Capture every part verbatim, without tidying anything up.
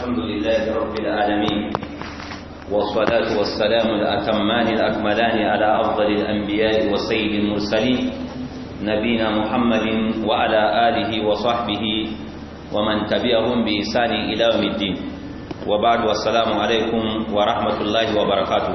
الحمد لله رب العالمين والصلاة والسلام الأتمان الأكملان على أفضل الأنبياء وسيد المرسلين نبينا محمد وعلى آله وصحبه ومن تبعهم بإحسان إلى يوم الدين وبعد والسلام عليكم ورحمة الله وبركاته.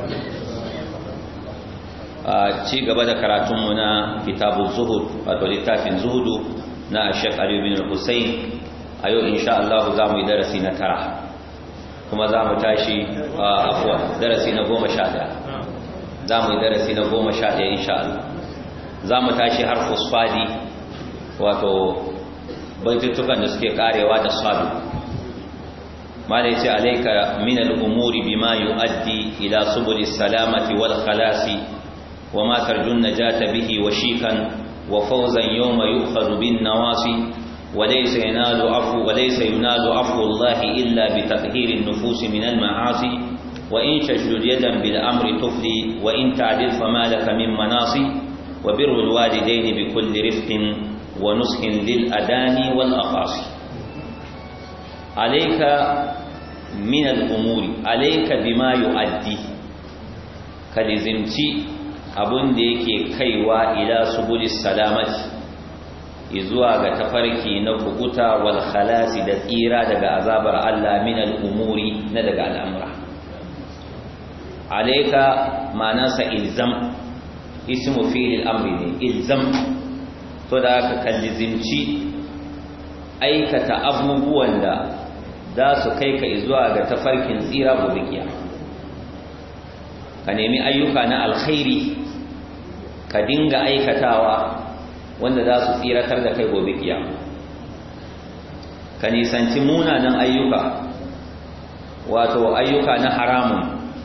ci gaba da karatunmu na kitabun zuhud wato littafin zuhudu na Sheikh Ali bin Hussein. a yau insha Allah za mu yi darasi na tara kuma za mu tashi afwa darasi na goma sha ɗaya za mu yi darasi na goma sha ɗaya insha Allah. za mu tashi har usfadi wato baitutukan da suke karewa da sabu malai ce alayka min al-umuri bima yuaddi ila subul salamati wal khalasi وما ترجو النجاة به وشيكا وفوزا يوم يؤخذ بالنواصي وليس ينال عفو وليس ينال عفو الله إلا بتطهير النفوس من المعاصي وإن تشدد يدا بالأمر تفلي وإن تعدل فما لك من مناصي وبر الوالدين بكل رفق ونصح للأداني والأقاصي. عليك من الأمور عليك بما يؤدي كالزمتي abun da yake kaiwa ila subulis salamati izuwa ga tafarki na kubuta wal khalasi da tsira daga azabar Allah min al umuri na daga al'amura. alayka ma'anasa ilzam ismu fi'il amri ne ilzam to da ka kallizimci aikata abubuwan da za su kai ka izuwa ga tafarkin tsira gobe kiyama. ka nemi ayyuka na alkhairi ka dinga aikatawa wanda za su tsiratar da kai gobe kiyama. ka nisanci munanan ayyuka wato ayyuka na haramun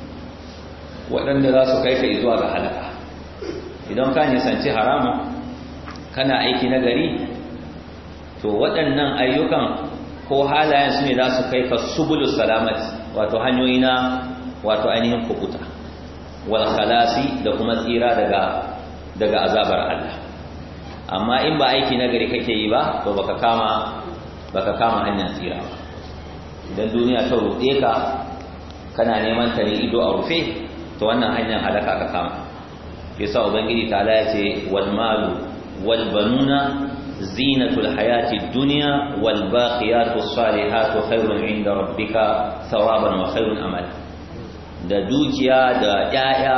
waɗanda za su kai ka zuwa ga halaka. idan ka nisanci haramun kana aiki na gari to waɗannan ayyukan ko halayen su ne za su kai ka subulus salamati wato hanyoyi na wato ainihin kubuta wal khalasi da kuma tsira daga daga azabar Allah. amma in ba aiki nagari kake yi ba to baka kama baka kama hanyar tsira ba. idan duniya ta ruɗe ka kana neman ta ne ido a rufe to wannan hanyar halaka ka kama. yasa ubangiji ta Allah yace wal malu wal banuna zinatul hayati dunya wal baqiyatus salihatu khairun inda rabbika thawaban wa khairun amala. da dukiya da ƴaƴa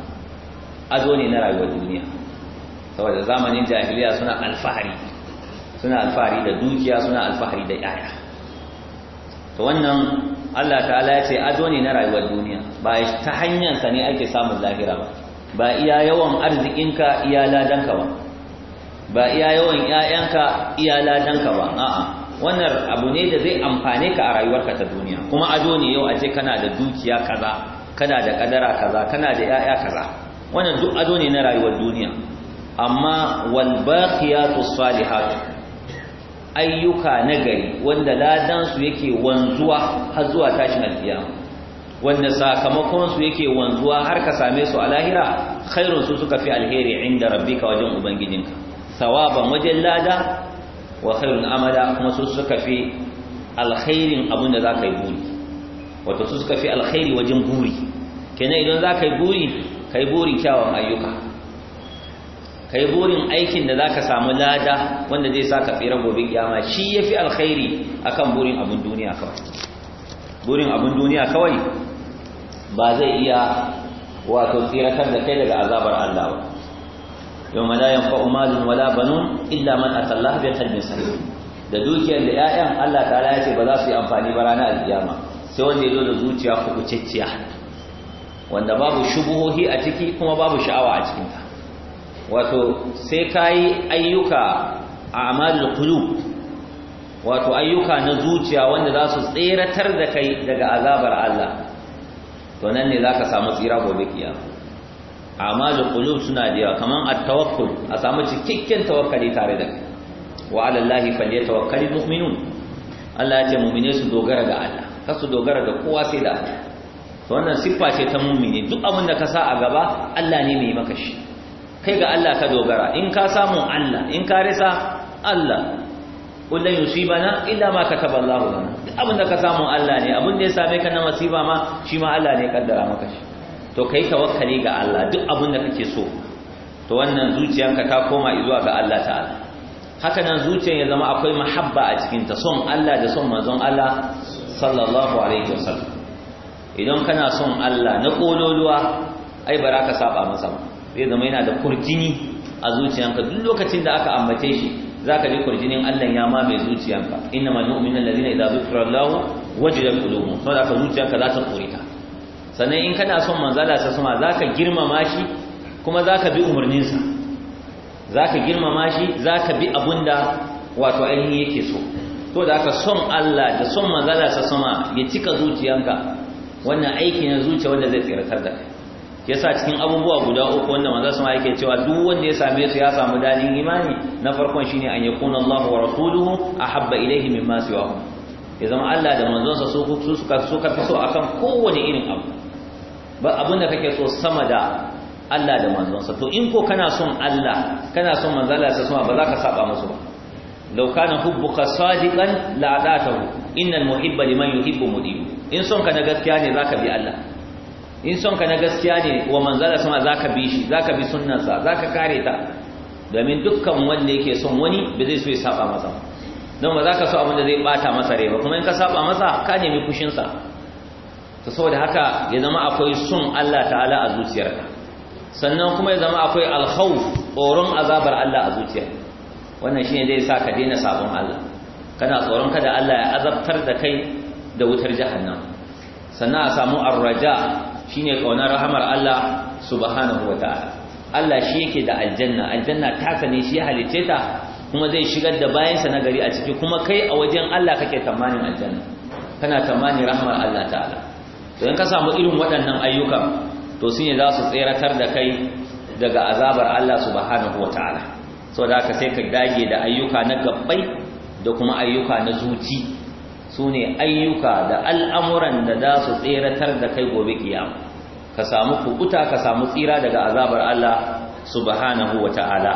ado ne na rayuwar duniya saboda zamanin jahiliya suna alfahari suna alfahari da dukiya suna alfahari da ƴaƴa. to wannan Allah ta'ala ya ce ado ne na rayuwar duniya ba ta hanyar sa ne ake samun lahira ba. ba iya yawan arzikinka iya ladanka ba ba iya yawan ƴaƴanka iya ladanka ba a'a wannan abu ne da zai amfane ka a rayuwarka ta duniya. kuma ado ne yau a ce kana da dukiya kaza kana da kadara kaza kana da ƴaƴa kaza wannan duk ado ne na rayuwar duniya. amma wal baqiyatus salihatu ayyuka nagari wanda ladan su yake wanzuwa har zuwa tashin alkiyama wanda sakamakon su yake wanzuwa har ka same su a lahira khairun su suka fi alheri inda rabbika wajen ubangijinka sawaban wajen lada wa khairun amala kuma su suka fi alkhairin abinda zaka yi buri wato su suka fi alkhairi wajen buri. kenan idan zaka yi buri kai burin kyawun ayyuka kai burin aikin da zaka samu lada wanda zai saka tsira gobe kiyama shi yafi alkhairi akan burin abun duniya kawai. burin abun duniya kawai ba zai iya wato tsiratar da kai daga azabar Allah ba. yawma la yanfa'u malun wala banun illa man atallaha bi qalbin salim. da dukiyar da 'ya'yan Allah ta'ala ya ce ba za su yi amfani ba ranar alkiyama sai wanda ya zo da zuciya kubucecciya wanda babu shubuhohi a ciki kuma babu sha'awa a cikinta. wato sai kai ayyuka a amalul qulub wato ayyuka na zuciya wanda za su tseratar da kai daga azabar Allah to nan ne zaka samu tsira gobe kiyama. amalul qulub suna da yawa kaman at-tawakkul a samu cikakken tawakkali tare da kai. wa 'ala Allahi falyatawakkalul mu'minun. Allah ya ce mu'mine su dogara ga Allah kar su dogara da kowa sai da Allah. to wannan siffa ce ta mu'mini duk abin da ka sa a gaba Allah ne mai maka shi. kai ga Allah ka dogara in ka samu Allah in ka rasa Allah qul lan yusibana illa ma kataba Allahu lana abin da ka samu Allah ne abin da ya same ka na masiba ma shi ma Allah ne ya kaddara maka shi to kai tawakkali ga Allah duk abin da kake so to wannan zuciyanka ta koma zuwa ga Allah ta'ala haka nan zuciyar ya zama akwai mahabba a cikin ta son Allah da son manzon Allah sallallahu alaihi wasallam idan kana son Allah na kololuwa ai baraka saba masa ba zai zama yana da kurjini a zuciyanka duk lokacin da aka ambace shi zaka ji kurjinin Allah ya mamaye zuciyanka innamal mu'minuna allazina idza zukira Allah wajilat qulubuhum saboda ka zuciyanka za ta tsorita sannan in kana son manzala sa sama zaka girmama shi kuma zaka bi umurninsa zaka girmama shi zaka bi abunda wato ainihin yake so to da aka son Allah da son manzala sa sama ya cika zuciyanka wannan aiki na zuciya wanda zai tsiratar da kai yasa cikin abubuwa guda uku wanda manzo sama yake cewa duk wanda ya same su ya samu dadin imani na farkon shine an yakuna Allahu wa rasuluhu ahabba ilayhi mimma siwahu ya zama Allah da manzon sa su su suka suka fi so akan kowane irin abu ba abin da kake so sama da Allah da manzon sa to in ko kana son Allah kana son manzo Allah sa sama ba za ka saba musu ba law kana hubbuka sadiqan la atatahu innal muhibba liman yuhibbu mudib in son ka na gaskiya ne zaka bi Allah in son ka na gaskiya ne wa manzala sama zaka bi shi zaka bi sunnarsa zaka kare ta domin dukkan wanda yake son wani ba zai so ya saba masa don ba zaka so abin da zai bata masa rai ba kuma in ka saba masa ka nemi kushin sa to saboda haka ya zama akwai son Allah ta'ala a zuciyarka sannan kuma ya zama akwai al-khawf tsoron azabar Allah a zuciyarka wannan shine zai sa ka daina sabon Allah kana tsoron kada Allah ya azabtar da kai da wutar jahannam sannan a samu ar-raja shine kaunar rahamar Allah subhanahu wataala Allah shi yake da aljanna aljanna ta sane shi ya halice ta kuma zai shigar da bayansa na gari a ciki kuma kai a wajen Allah kake tamanin aljanna kana tamanin rahmar Allah ta'ala to in ka samu irin waɗannan ayyuka to shine za su tseratar da kai daga azabar Allah subhanahu wataala saboda haka sai ka dage da ayyuka na gabbai da kuma ayyuka na zuci sune ayyuka da al'amuran da za su tseratar da kai gobe kiyama ka samu kubuta ka samu tsira daga azabar Allah subhanahu wataala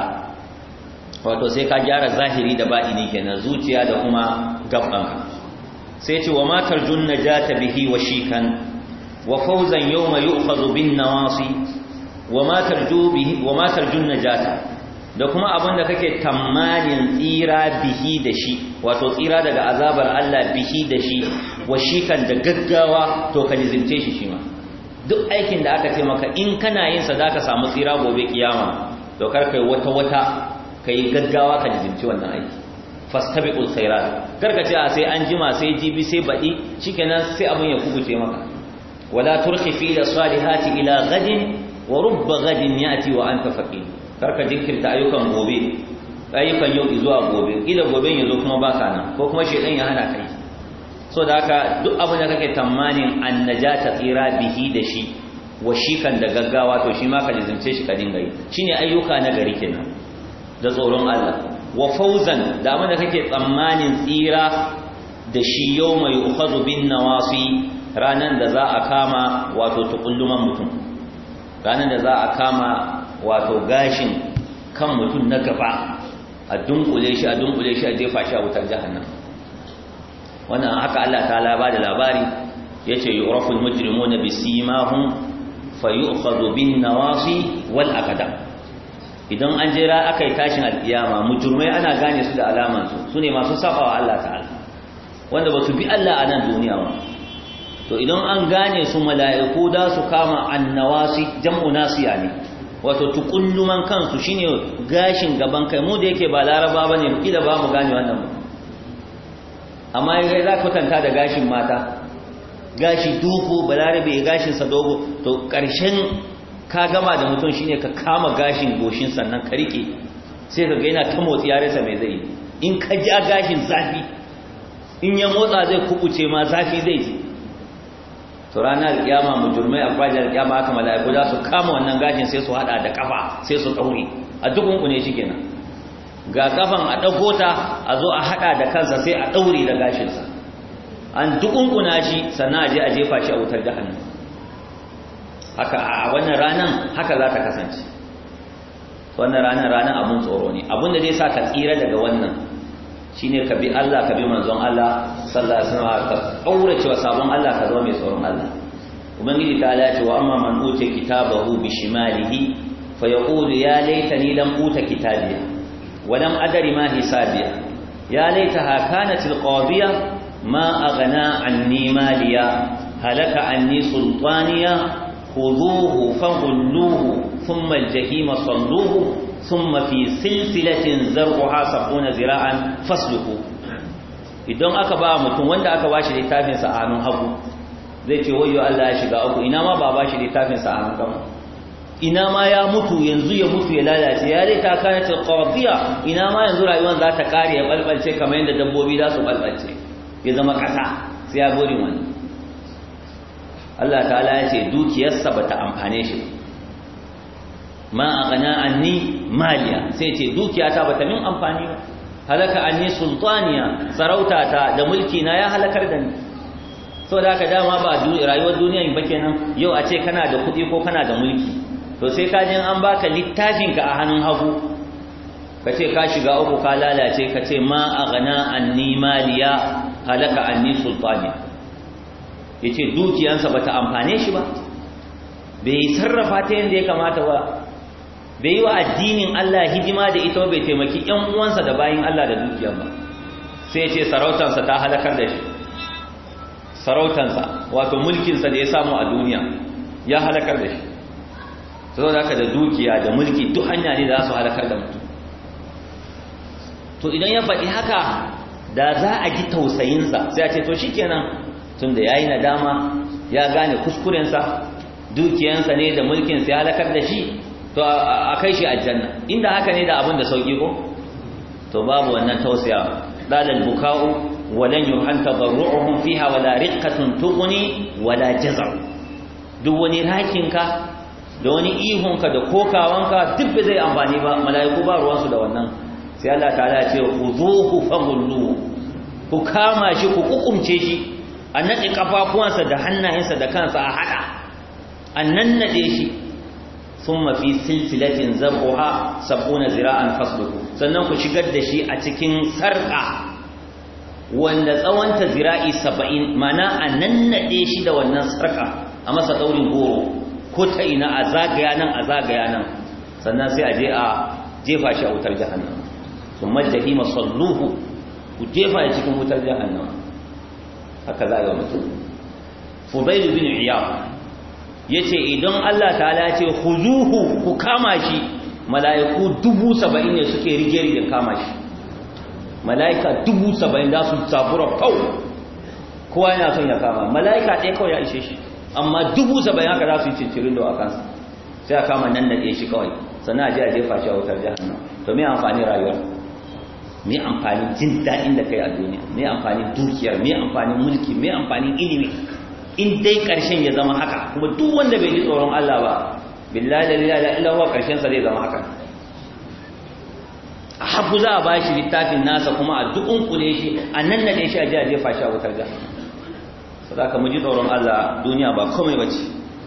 wato sai ka gyara zahiri da batini kenan zuciya da kuma gabbanka sai ce wa matar junna jata bihi wa shikan wa fawzan yawma yu'khadhu bin nawasi wa matar jubihi wa matar junna jata da kuma abinda kake tamanin tsira bihi da shi wato tsira daga azabar Allah bihi da shi wa shikan da gaggawa to ka lizince shi shima duk aikin da aka ce maka in kana yin sa zaka samu tsira gobe kiyama to kar kai wata wata kai gaggawa ka lizinci wannan aiki fastabiqul khairat kar ka ce a sai an jima sai jibi sai badi shikenan sai abun ya kubuce maka wala turqi fi salihati ila gadin wa rubba gadin yati wa anta faqir kar ka jinkirta ayyukan gobe ayyukan yau zuwa gobe ila gobe yazo kuma baka nan ko kuma shedan ya hana kai so da haka duk abin da kake tamanin annajata tsira bihi da shi wa shikan da gaggawa to shi ma ka lizince shi ka dinga yi shine ayyuka na gari kenan da tsoron Allah wa fawzan da abin da kake tsammanin tsira da shi yawma yu'khadhu bin nawasi ranan da za a kama wato tukulluman mutum ranan da za a kama wato gashin kan mutum na gaba a dunkule shi a dunkule shi a jefa shi a wutar jahannam wannan haka Allah ta'ala ba da labari yace yu'raful mujrimuna bisimahum fayu'khadhu bin nawasi wal aqdam idan an jira akai tashin alkiyama mujrimai ana gane su da alaman su sune masu sabawa Allah ta'ala wanda ba su bi Allah a nan duniya ba to idan an gane su mala'iku da su kama annawasi jam'u nasiya ne wato tukulluman kansu shine gashin gaban kai mu da yake ba laraba bane kila ba mu gane wannan ba amma yayin za ka tanta da gashin mata gashi duku balarabe gashin sa dogo to karshen ka gama da mutum shine ka kama gashin goshin sannan ka rike sai ka ga yana ta motsi yare sa mai zai in ka ji gashin zafi in ya motsa zai kubuce ma zafi zai ji to ranar kiyama mujrimai a fajar kiyama haka malaiku za su kama wannan gashin sai su hada da kafa sai su daure a dukun ku ne shikenan ga kafan a dago ta a zo a hada da kansa sai a daure da gashin sa an dukun kuna shi sannan a je a jefa shi a wutar jahannam haka a wannan ranan haka za ta kasance wannan ranan ranan abun tsoro ne abun da zai sa ka tsira daga wannan shine ka bi Allah ka bi manzon Allah sallallahu alaihi wasallam ka kaurace wa sabon Allah ka zama mai tsoron Allah ubangiji ta ala ce wa amma man uta kitabahu bi shimalihi fa yaqulu ya laitani lam uta kitabiya wa lam adri ma hisabiya ya laitaha kanat alqadiya ma aghna anni maliya halaka anni sultaniya خذوه فغلوه ثم الجحيم صلوه ثم في سلسلة زرعها سبعون ذراعا فاسلكوه idan aka ba mutum wanda aka bashi littafin sa a hannun hagu zai ce wayyo Allah ya shiga uku ina ma ba bashi littafin sa a hannun dama ina ma ya mutu yanzu ya mutu ya lalace ya dai ta kana ta qadiya ina ma yanzu rayuwar za ta kare ya balbalce kamar yadda dabbobi za su balbalce ya zama kasa sai ya gori wani Allah ta'ala ya ce dukiyarsa bata amfane shi ma aghna anni maliya sai ce dukiyata bata min amfani ba halaka anni sultaniya sarautata da mulki na ya halakar da ni saboda haka dama ba rayuwar duniya ba kenan yau a ce kana da kuɗi ko kana da mulki to sai ka jin an baka littafin ka a hannun hagu ka ce ka shiga uku ka lalace ka ce ma aghna anni maliya halaka anni sultaniya yace dukiyansa bata amfane shi ba bai sarrafa ta yanda ya kamata ba bai yi wa addinin Allah hidima da ita bai taimaki ƴan uwansa da bayin Allah da dukiyar ba sai yace sarautansa ta halakar da shi sarautansa wato mulkin sa da ya samu a duniya ya halakar da shi saboda haka da dukiya da mulki duk hanya ne da za su halakar da mutum to idan ya faɗi haka da za a ji tausayinsa sai a ce to shikenan tunda yayi nadama ya gane kuskurensa dukiyansa ne da mulkin sa ya halakar da shi to a kai shi aljanna inda haka ne da abin da sauki ko to babu wannan tausaya dalal buka'u walan yuhan tadarruhum fiha wala riqqatun tughni wala jazar duk wani rakinka da wani ihunka da kokawanka duk bai zai amfani ba malaiku ba ruwansu da wannan sai Allah ta'ala ya ce khuduhu faghullu ku kama shi ku kukumce shi a naɗe ƙafafuwansa da hannayensa da kansa a haɗa a nannaɗe shi sun mafi silsilatin zar'uha sab'una zira'an fasluku sannan ku shigar da shi a cikin sarƙa wanda tsawonta zira'i saba'in mana a nannaɗe shi da wannan sarƙa a masa ɗaurin goro ko ta ina a zagaya nan a zagaya nan sannan sai a je a jefa shi a wutar jahannama sun majjahima salluhu ku jefa shi cikin wutar jahannama haka za a yi wa mutum fudailu bin iyad ya ce idan Allah ta'ala ya ce khuzuhu ku kama shi mala'iku dubu saba'in ne suke rige-rigen kama shi mala'ika dubu saba'in za su sabura kau kowa yana son ya kama mala'ika ɗaya kawai ya ishe shi amma dubu saba'in haka za su yi cincirin da a kansa sai a kama nan da ɗaya shi kawai sannan a je a jefa shi a wutar jahannam to me amfani rayuwar me amfanin jin daɗin da kai a duniya me amfanin dukiyar me amfanin mulki me amfanin ilimi in dai ƙarshen ya zama haka kuma duk wanda bai ji tsoron Allah ba billahi la ilaha illa huwa ƙarshen sa zai zama haka haku za a bashi littafin nasa kuma a dukun kule shi a nan nade shi a ji a jefa shi a wutar jahannam saboda mu ji tsoron Allah duniya ba komai bace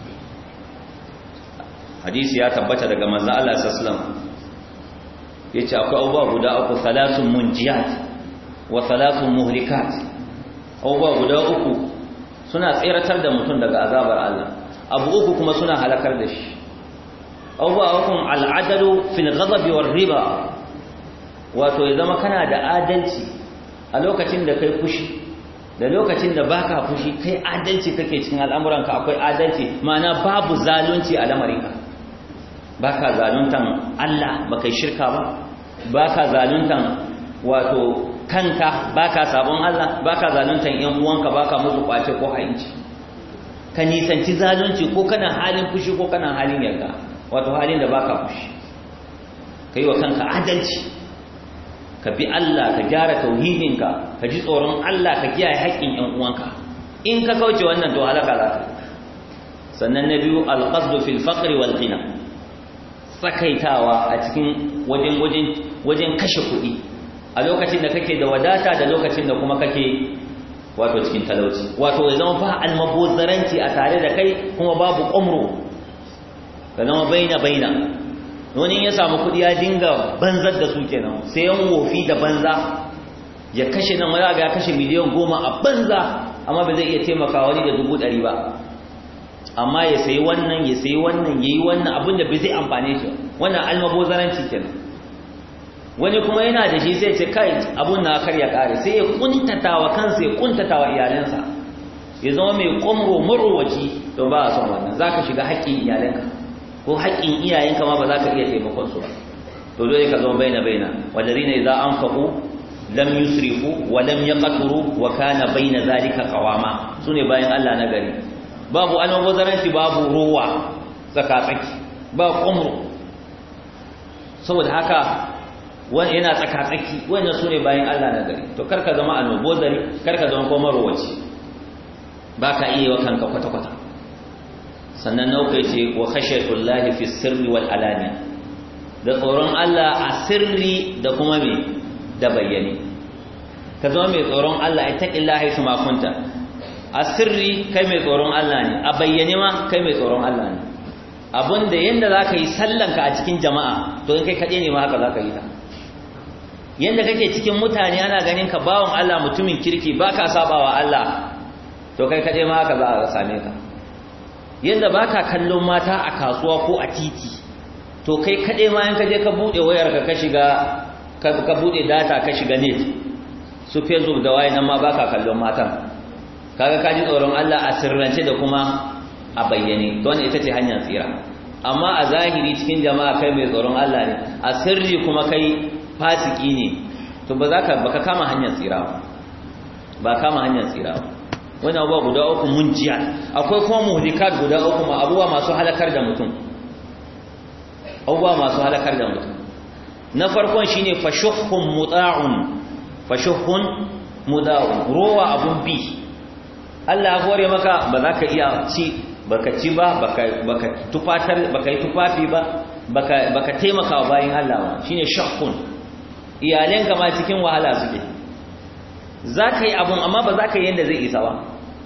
hadisi ya tabbata daga manzon Allah sallallahu alaihi wasallam yace akwai abubuwa guda uku salasun munjiyat wa salasun muhlikat abubuwa guda uku suna tsiratar da mutum daga azabar Allah abu uku kuma suna halakar da shi abubuwa uku al'adalu fil ghadabi war riba wato ya zama kana da adalci a lokacin da kai fushi da lokacin da baka fushi kai adalci kake cikin al'amuranka akwai adalci ma'ana babu zalunci a lamarinka baka zaluntan Allah baka shirka ba baka zaluntan wato kanka baka sabon Allah baka zaluntan ƴan uwanka baka musu kwace ko hainci ka nisanci zalunci ko kana halin fushi ko kana halin yarda wato halin da baka fushi kai wa kanka adalci ka bi Allah ka gyara tauhidinka ka ji tsoron Allah ka kiyaye haƙƙin ƴan uwanka in ka kauce wannan to halaka zaka sannan na biyu al-qasdu fil faqri wal ghina tsakaitawa a cikin wajen wajen wajen kashe kuɗi a lokacin da kake da wadata da lokacin da kuma kake wato cikin talauci wato ya zama ba almabozzaranci a tare da kai kuma babu qumru ka zama baina baina wani ya samu kuɗi ya dinga banzar da su kenan sai yan wofi da banza ya kashe nan wani ga ya kashe miliyan goma a banza amma ba zai iya taimaka wani da dubu ɗari ba amma ya sayi wannan ya sayi wannan ya yi wannan abinda bai zai amfane shi wannan almabozaranci kenan wani kuma yana da shi sai ce kai abun na kar ya kare sai ya kuntata wa kansa ya kuntata wa iyalansa ya zama mai komro marowaci to ba a son wannan zaka shiga haƙƙin iyalanka ko haƙƙin iyayenka ma ba za ka iya taimakon su ba to dole ka zama baina baina walladina idza anfaqu lam yusrifu wa lam yaqturu wa kana baina zalika qawama sune bayan Allah na gari babu almubazaranci babu ruwa tsakatsaki ba komro saboda haka wani yana tsakatsaki wannan sune bayan Allah na gari to karka zama almubazari karka zama kuma ruwaci baka iya wa kanka kwata kwata sannan naukai ce wa khashiyatullahi fi sirri wal alani da tsoron Allah a sirri da kuma me da bayyane ka zama mai tsoron Allah ittaqillahi suma kunta a sirri kai mai tsoron Allah ne a bayyane ma kai mai tsoron Allah ne abinda yanda zaka yi sallanka a cikin jama'a to in kai kade ne ma haka zaka yi ta yanda kake cikin mutane ana ganin ka bawon Allah mutumin kirki baka sabawa Allah to kai kade ma haka za a same ka yanda baka kallon mata a kasuwa ko a titi to kai kade ma in kaje ka bude wayarka ka shiga ka bude data ka shiga net su Facebook da waye nan ma baka kallon matan kaga ka ji tsoron Allah a sirrance da kuma a bayyane don ita ce hanyar tsira amma a zahiri cikin jama'a kai mai tsoron Allah ne a sirri kuma kai fasiki ne to ba za ka baka kama hanyar tsira ba ba kama hanyar tsira ba wannan abuwa guda uku munjiya akwai kuma muhlikat guda uku ma abuwa masu halakar da mutum abuwa masu halakar da mutum na farkon shine fashuhun muta'un fashuhun muda'un rowa abun bi Allah ya hore maka ba za ka iya ci baka ci ba baka baka tufatar baka yi tufafi ba baka baka taimaka wa bayin Allah ba shine shahun iyalanka ma cikin wahala suke zaka yi abun amma ba za ka yi yanda zai isa ba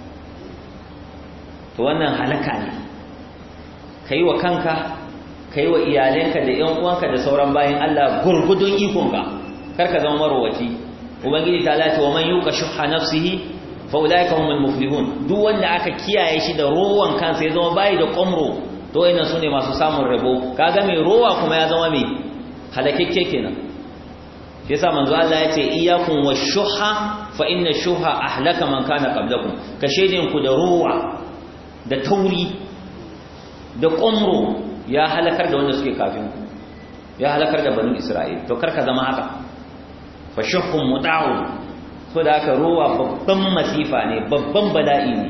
to wannan halaka ne kai wa kanka kai wa iyalanka da ƴan uwanka da sauran bayin Allah gurgudun ikonka karka zama marowaci ubangiji ta lati wa man yuqa shuhha nafsihi fa ulaika humul muflihun duk wanda aka kiyaye shi da rowan kansa ya zama bai da komro to wayannan sune masu samun rabo kaga mai rowa kuma ya zama mai halakekke kenan shi yasa manzo Allah ya ce iyyakum washuhha fa inna shuhha ahlaka man kana qablakum ka shedin ku da rowa da tauri da komro ya halakar da wanda suke kafin ku ya halakar da banu Isra'il to karka zama haka fa shuhhum muta'un so da aka rowa babban masifa ne babban bala'i ne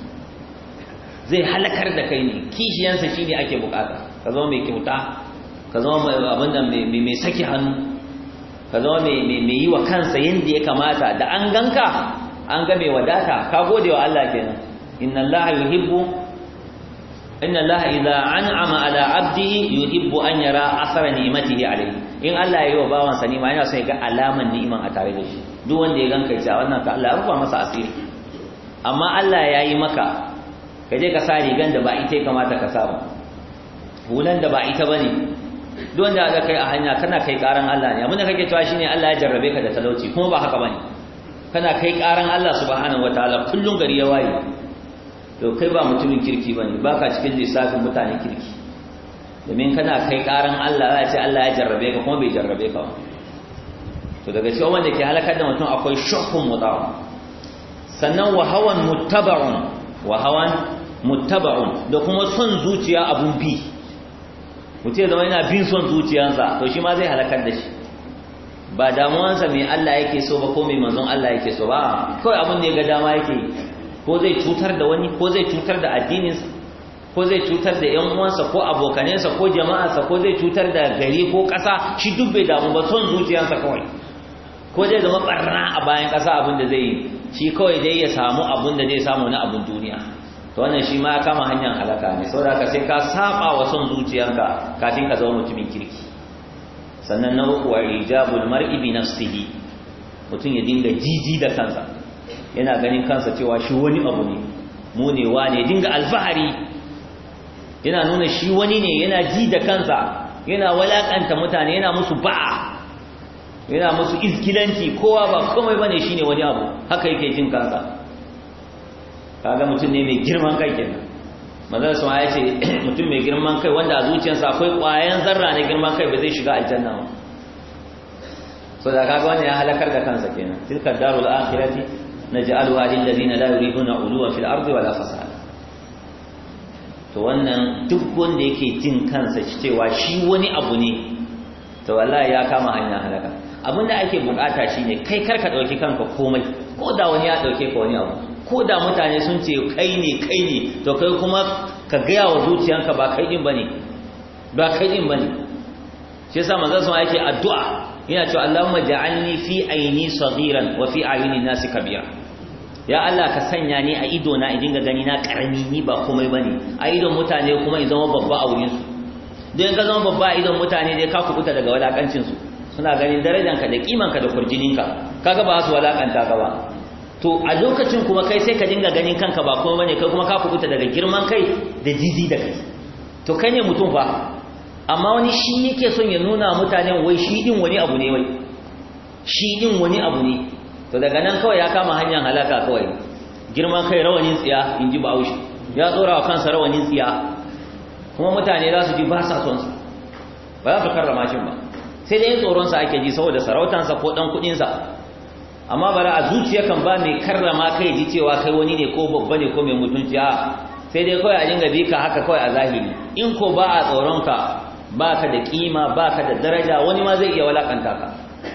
zai halakar da kai ne kishiyansa shine ake bukata ka zama mai kyauta ka zama mai abin da mai saki hannu ka zama mai mai yi wa kansa yanda ya kamata da an ganka an ga mai wadata ka gode wa Allah kenan inna Allah yuhibbu inna Allah idza an'ama ala 'abdihi yuhibbu an yara athara ni'matihi alayhi in Allah ya yi wa bawansa ni'ima yana son ya ga alaman ni'iman a tare da shi duk wanda ya ganka ya wannan ka Allah ya rufa masa asiri amma Allah ya yi maka ka je ka sa rigan da ba ita ya kamata ka sa ba hulan da ba ita bane duk wanda aka kai a hanya kana kai karan Allah ne abin da kake cewa shine Allah ya jarrabe ka da talauci kuma ba haka bane kana kai karan Allah subhanahu wataala kullun gari ya waye to kai ba mutumin kirki bane baka cikin lissafin mutanen kirki domin kana kai karan Allah ya ce Allah ya jarrabe ka kuma bai jarrabe ka ba to daga cikin wanda ke halakar da mutum akwai shuhun mutawa sannan wa hawan muttaba'un wa hawan muttaba'un da kuma son zuciya abun bi mutum da yana bin son zuciyansa to shi ma zai halakar da shi ba damuwansa mai Allah yake so ba ko mai manzon Allah yake so ba kawai abun da ya ga dama yake ko zai cutar da wani ko zai cutar da addininsa ko zai cutar da ƴan uwansa ko abokanensa ko jama'arsa ko zai cutar da gari ko ƙasa shi duk bai damu ba son zuciyansa kawai ko zai zama barna a bayan ƙasa abin da zai yi shi kawai dai ya samu abin da zai samu na abin duniya to wannan shi ma ya kama hanyar halaka ne saboda ka sai ka saba wa son zuciyarka kafin ka zama mutumin kirki sannan na uku wa ijabul mar'i bi nafsihi mutum ya dinga jiji da kansa yana ganin kansa cewa shi wani abu ne mu ne wane dinga alfahari yana nuna shi wani ne yana ji da kansa yana walakanta mutane yana musu ba'a yana musu izkilanci kowa ba komai bane shine wani abu haka yake jin kansa kaga mutum ne mai girman kai kenan manzon sama ya ce mutum mai girman kai wanda a zuciyarsa akwai ƙwayan zarra na girman kai ba zai shiga aljanna ba so da kaga wannan ya halakar da kansa kenan tilka darul akhirati naj'aluha lil ladina la yuriduna uluwa fil ardi wala fasada to wannan duk wanda yake jin kansa cewa shi wani abu ne to wallahi ya kama hanya halaka abinda ake bukata shine kai karka dauki kanka komai ko da wani ya dauke ka wani abu ko da mutane sun ce kai ne kai ne to kai kuma ka gaya wa zuciyanka ba kai din bane ba kai din bane shi yasa manzon sun yake addu'a yana cewa Allahumma ja'alni fi aini saghiran wa fi ayuni nasi kabira ya Allah ka sanya ni a ido na idin ga gani na karami ni ba komai bane a idon mutane kuma in zama babba a wurin su dan ka zama babba a idon mutane dai ka kubuta daga walakancin su suna ganin darajanka da kimanka da kurjininka kaga ba su walakanta ka ba to a lokacin kuma kai sai ka dinga ganin kanka ba komai bane kai kuma ka kubuta daga girman kai da jiji da kai to kai ne mutum fa amma wani shi yake son ya nuna mutanen wai shi din wani abu ne wai shi din wani abu ne to daga nan kawai ya kama hanyar halaka kawai girman kai rawanin tsiya inji Bahaushe ya tsora wa kansa rawanin tsiya kuma mutane za su ji ba sa son sa ba za su karrama shi ba sai dai tsoron sa ake ji saboda sarautansa ko dan kudin sa amma bara a zuciya kan ba mai karrama kai ji cewa kai wani ne ko babba ne ko mai mutunci a sai dai kawai a dinga bi ka haka kawai a zahiri in ko ba a tsoron ka baka da kima baka da daraja wani ma zai iya walakanta ka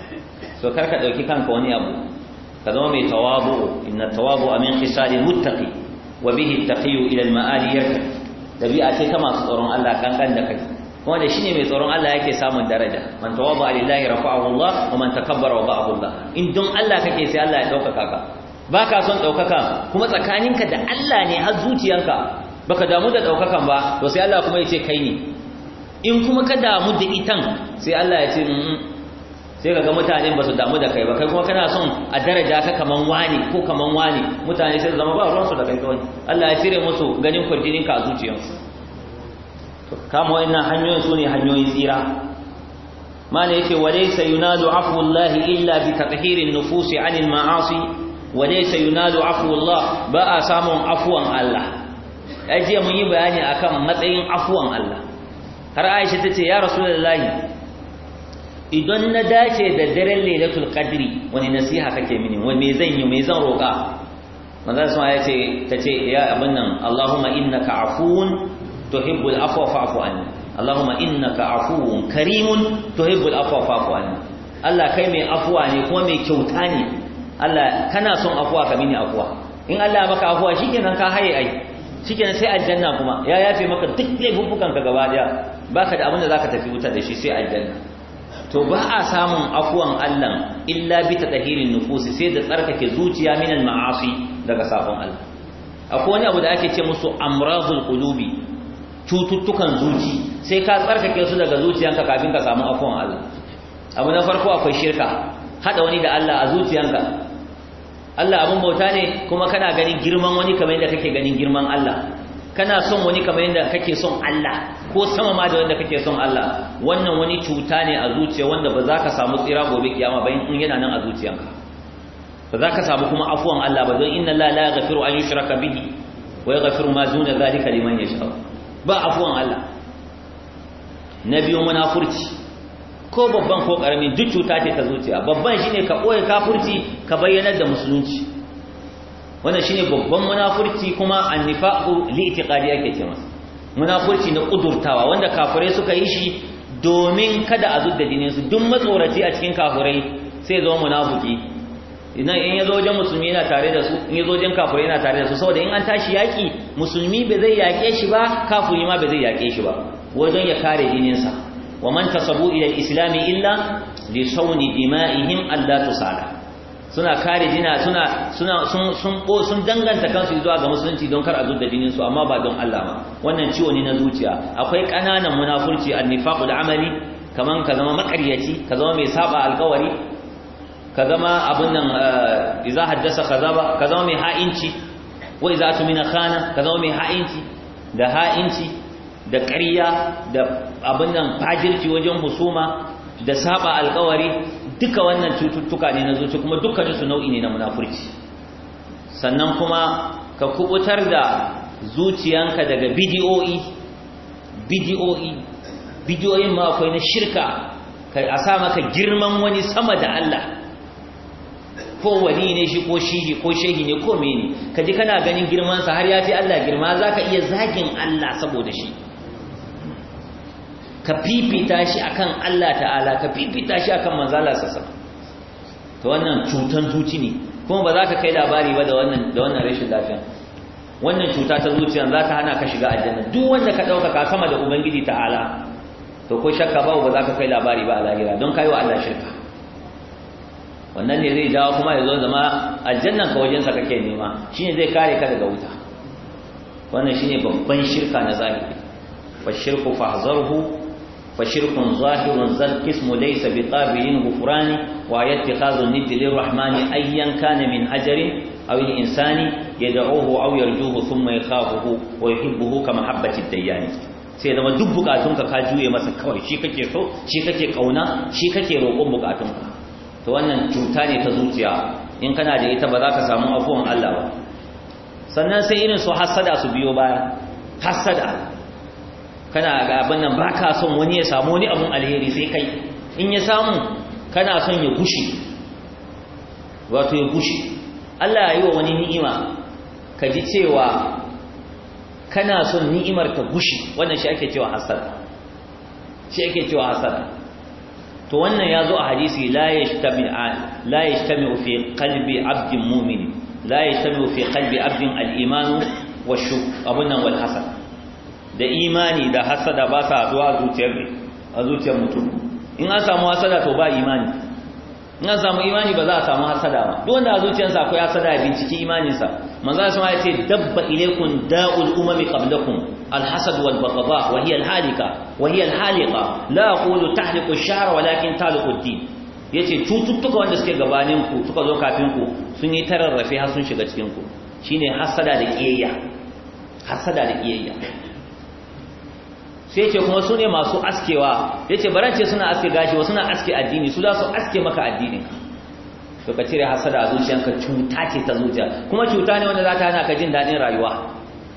so karka dauki kanka wani abu ka zama mai tawabu inna tawabu min khisali muttaqi wa bihi taqiyu ila al-ma'ali yarka dabi'a ce ta masu tsoron Allah kankan da kai kuma da shine mai tsoron Allah yake samun daraja man tawaba lillahi rafa'ahu Allah wa man takabbara wada'ahu Allah in don Allah kake sai Allah ya daukaka ka baka son daukaka kuma tsakaninka da Allah ne har zuciyanka baka damu da daukakan ba to sai Allah kuma yace kai ne in kuma ka damu da itan sai Allah ya ce sai kaga mutane ba su damu da kai ba kai kuma kana son a daraja ka kaman wani ko kaman wani mutane sai zama ba ruwan su da kai kawai Allah ya cire musu ganin kurjinin ka a zuciyarsu to kama wannan hanyoyin sune hanyoyin tsira mana yake walaysa yunalu afwullahi illa bi tathirin nufusi anil ma'asi walaysa yunalu afwullah ba a samun afwan Allah aje mun yi bayani akan matsayin afwan Allah har Aisha tace ya Rasulullahi idan na dace da daren Lailatul Qadri wani nasiha kake mini wani me zan yi me zan roka manzo sai ya ce tace ya abin nan Allahumma innaka afuwun tuhibbul afwa fa'fu anni Allahumma innaka afuwun karimun tuhibbul afwa fa'fu anni Allah kai mai afuwa ne kuma mai kyauta ne Allah kana son afuwa ka mini afuwa in Allah maka afuwa shikenan ka haye ai shikenan sai aljanna kuma ya yafe maka duk laifukan ka gaba daya baka da abin da zaka tafi wuta da shi sai aljanna to ba a samun afuwan Allah illa bi tatahirin nufusi sai da tsarkake zuciya minan ma'asi daga sabon Allah akwai wani abu da ake ce musu amradul qulubi cututtukan zuci sai ka tsarkake su daga zuciyanka kafin ka samu afuwan Allah abu na farko akwai shirka hada wani da Allah a zuciyanka Allah abun bauta ne kuma kana ganin girman wani kamar yadda kake ganin girman Allah kana son wani kamar yadda kake son Allah ko sama ma da wanda kake son Allah wannan wani cuta ne a zuciya wanda ba za ka samu tsira gobe kiyama ba in yana nan a zuciyanka ba za ka samu kuma afuwan Allah ba don inna Allah la yaghfiru an yushraka bihi wa yaghfiru ma duna zalika liman yasha ba afuwan Allah na biyu munafurci ko babban ko karamin duk cuta ce ta zuciya babban shine ka koyi kafirci ka bayyanar da musulunci wannan shine babban munafurci kuma annifaqu li'tiqadi yake ce masa munafurci na kudurtawa wanda kafirai suka yi shi domin kada a zudda dinin su duk matsoraci a cikin kafirai sai zo munafiki idan in yazo wajen musulmi yana tare da su in yazo wajen kafirai yana tare da su saboda in an tashi yaki musulmi bai zai yake shi ba kafiri ma bai zai yake shi ba wajen ya kare dinin sa wa man tasabu ila al-islam illa li sawni dima'ihim alla tusala suna kare dina suna suna sun sun sun danganta kansu zuwa ga musulunci don kar a zudda dinin su amma ba don Allah ba wannan ciwo ne na zuciya akwai kananan munafurci an-nifaqul amali kaman ka zama makaryaci ka zama mai saba alƙawari ka zama abun nan idza haddasa kazaba ka zama mai ha'inci wa idza atmina khana ka zama mai ha'inci da ha'inci da ƙarya da abun nan fajirci wajen husuma da saba alƙawari duka wannan cututtuka ne na zuci kuma dukkanin su nau'i ne na munafurci. Sannan kuma ka kubutar da zuciyanka daga bidiyoyi bidiyoyi bidiyoyin ma akwai na shirka, kai a sa maka girman wani sama da Allah, ko wali ne shi ko shihi ko shehi ne ko mene, kaji kana ganin girman sa har ya fi Allah girma, zaka iya zagin Allah saboda shi, ka fifita shi akan Allah ta'ala, ka fifita shi akan manzo Allah sallallahu alaihi wasallam. To wannan cutan zuci ne, kuma ba za ka kai labari ba da wannan da wannan rashin lafiya. Wannan cuta ta zuciya za ta hana ka shiga aljanna. Duk wanda ka dauka ka sama da ubangiji ta'ala, to ko shakka ba ba za ka kai labari ba a lahira, don kai wa Allah shirka. Wannan ne zai jawo kuma ya zo zama aljannan ka wajen sa kake nema, shine zai kare ka daga wuta. Wannan shine babban shirka na zahiri. Fa shirku fahzarhu فشرك ظاهر ذا القسم ليس بقابل غفران ويتخاذ الند للرحمن أيا كان من حجر أو الإنسان يدعوه أو يرجوه ثم يخافه ويحبه كمحبة الديان. sai zama duk bukatunka ka juye masa kawai, shi kake so, shi kake kauna, shi kake roƙon bukatunka. To wannan cuta ne ta zuciya, in kana da ita ba za ka samu afuwan Allah ba. Sannan sai irin su hasada su biyo baya, hasada, kana ga abin nan baka son wani ya samu wani abun alheri sai kai, in ya samu kana son ya gushi, wato ya gushi. Allah ya yi wa wani ni'ima ka ji cewa kana son ni'imar ta gushi, wannan shi ake cewa hasada, shi ake cewa hasada. To wannan ya zo a hadisi, la yajtami la yajtami fi qalbi 'abdin mu'min, la yajtami fi qalbi 'abdin al-iman wa shuk abunan wal hasad. Da imani da hasada ba sa haduwa a zuciyar a zuciyar mutum. In an samu hasada to ba imani, in an samu imani ba za a samu hasada ba. Duk wanda a zuciyarsa akwai hasada ya binciki imaninsa. Manzo Allah ya ce dabba ilaykum da'ul umami qablakum alhasad wal baghdha wa hiya alhalika wa hiya alhaliqa la aqulu tahliqu ash-sha'r walakin taliqu ad-din. Yace cututtuka wanda suke gabanin ku suka zo kafin ku sun yi tararrafe har sun shiga cikin ku, shine hasada da kiyayya, hasada da kiyayya. Sai ce kuma su ne masu askewa, ya ce barance suna aske gashi wa suna aske addini, su za su aske maka addinin. To ka cire hasada a zuciyanka, cuta ce ta zuciya, kuma cuta ne wanda za ta hana ka jin daɗin rayuwa.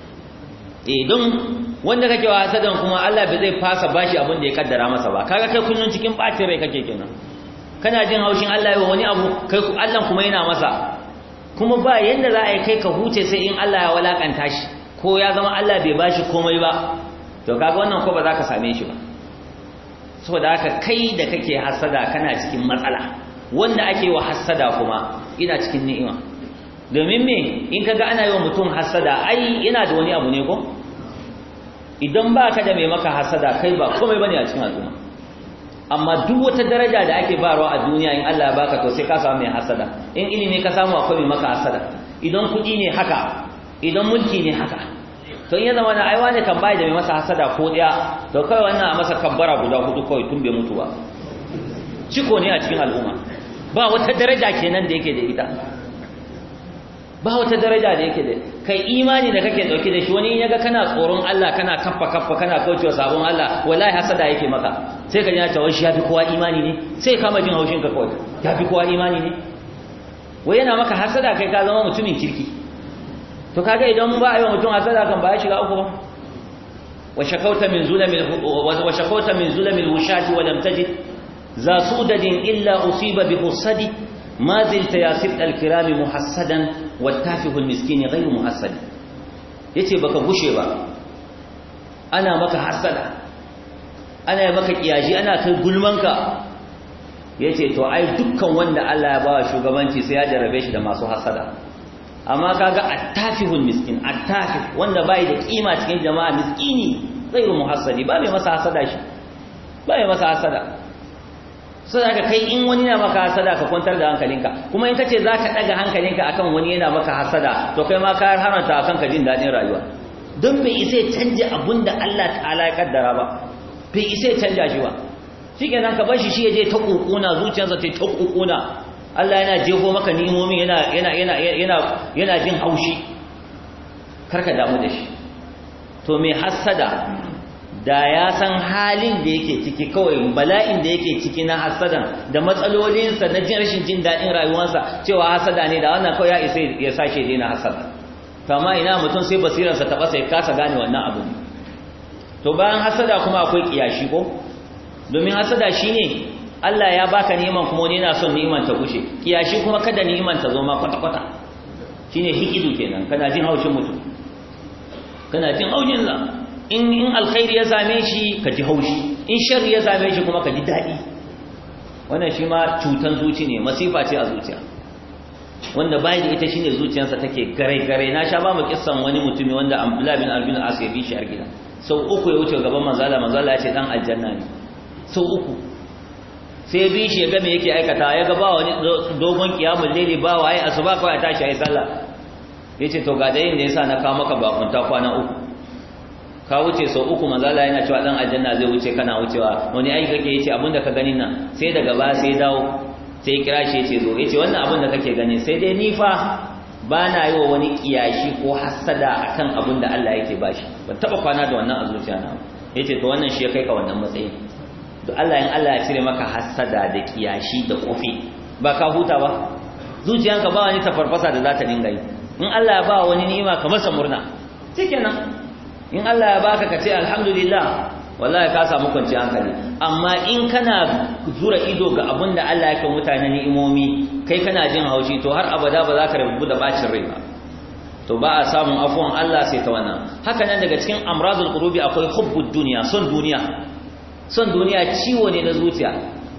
Eh don wanda kake wa hasadan kuma Allah bai zai fasa bashi abin da ya kaddara masa ba. Kaga kai kullun cikin bacin rai kake kenan, kana jin haushin Allah ya wani abu, kai Allah kuma yana masa, kuma ba yanda za a yi kai ka huce sai in Allah ya walakanta shi, ko ya zama Allah bai bashi komai ba. To kaga wannan ko ba za ka same shi ba. Saboda haka kai da kake hasada kana cikin matsala, wanda ake wa hasada kuma ina cikin ni'ima. Domin me, in kaga ana yi wa mutum hasada ai yana da wani abu ne ko? Idan baka da mai maka hasada kai ba komai bane a cikin al'umma. Amma duk wata daraja da ake bayarwa a duniya in Allah ya baka to sai ka samu mai hasada. In ilimi ka samu akwai mai maka hasada. Idan kuɗi ne haka, idan mulki ne haka. To in ya zama na aiwa ne kan bai da mai masa hasada ko daya, to kai wannan a masa kabbara guda hudu kawai tun bai mutu ba. Ciko ne a cikin al'umma. Ba wata daraja kenan da yake da ita. Ba wata daraja da yake da. Kai imani da kake dauke da shi, wani in yaga kana tsoron Allah, kana kaffa kaffa, kana kaucewa sabon Allah, wallahi hasada yake maka. Sai ka ji ya ce wai shi yafi kowa imani ne, sai kama jin haushin ka kawai. Yafi kowa imani ne. Wai yana maka hasada kai ka zama mutumin kirki. To kaga idan ba a yi wa mutum hasada kan ba ya shiga uku ba. Wa shakauta min zulamil wa shakauta min zulamil wushati wa lam tajid za sudadin illa usiba bi usadi ma zilta yasib al-kiram muhassadan wattafihu al-miskin ghayr muhassad. Yace baka gushe ba, ana maka hasada, ana maka kiyaji, ana kai gulmanka. Yace to ai dukkan wanda Allah ya ba shugabanci sai ya jarabe shi da masu hasada. Amma kaga attafihul miskin, attafih wanda bai da kima cikin jama'a, miskini ghayr muhassadi, ba mai masa hasada shi, ba mai masa hasada. Sai ka kai in wani na maka hasada ka kwantar da hankalinka, kuma in kace zaka daga hankalinka akan wani yana maka hasada to kai ma ka haranta akan ka jin dadin rayuwa. Don bai isa canja abunda Allah ta'ala ya kaddara ba, bai isa canja shi ba. Shikenan ka bar shi shi yaje ta kokona, zuciyarsa ta ta kokona. Allah yana jefo maka ni'imomi, yana yana yana yana yana jin haushi, karka damu da shi. To mai hasada da ya san halin da yake ciki kawai bala'in da yake ciki na hasadan da matsalolinsa na jin rashin jin daɗin rayuwarsa cewa hasada ne da wannan kawai ya isa ya sashe daina hasada kama ina mutum sai basirarsa ta basa ya kasa gane wannan abu to bayan hasada kuma akwai kiyashi ko domin hasada shine Allah ya baka ni'iman kuma wani yana son ni'iman ta gushe kiyashi kuma kada ni'iman ta zo ma kwata kwata shine hikidu kenan kana jin haushin mutum kana jin haushin sa in in alkhairi ya same shi ka ji haushi in sharri ya same shi kuma ka ji dadi wannan shi ma cutan zuci ne masifa ce a zuciya wanda bai da ita shine zuciyarsa take gare gare na sha ba mu kissan wani mutumi wanda Abdullah bin Albin As ya bi shi a gida sau uku ya wuce gaban manzala manzala ya ce dan aljanna ne sau uku sai bi shi ya ga me yake aikata ya ga ba wani dogon kiyamul laili ba wai asuba kawai tashi ayi sallah yace to ga dayin da yasa na kawo maka bakunta kwana uku ka wuce sau uku manzala yana cewa dan aljanna zai wuce kana wucewa wani aiki kake yace abinda ka gani nan sai daga ba sai dawo sai kira shi yace zo yace wannan abin da kake gani sai dai ni fa bana yi wa wani kiyashi ko hasada akan abin da Allah yake bashi ban taba kwana da wannan a zuciya na yace to wannan shi ya kai ka wannan matsayi to Allah in Allah ya cire maka hasada da kiyashi da kofi ba ka huta ba zuciyanka ba wani tafarfasa da za ta dinga yi in Allah ya ba wani ni'ima ka masa murna shikenan in Allah ya baka ka ce alhamdulillah wallahi ka samu kwanciyar hankali amma in kana zura ido ga abin da Allah ya kai mutane ni'imomi kai kana jin haushi to har abada ba za ka rabu da bacin rai ba to ba a samun afuwan Allah sai ta wannan haka nan daga cikin amradul qulubi akwai hubbud dunya son duniya son duniya ciwo ne na zuciya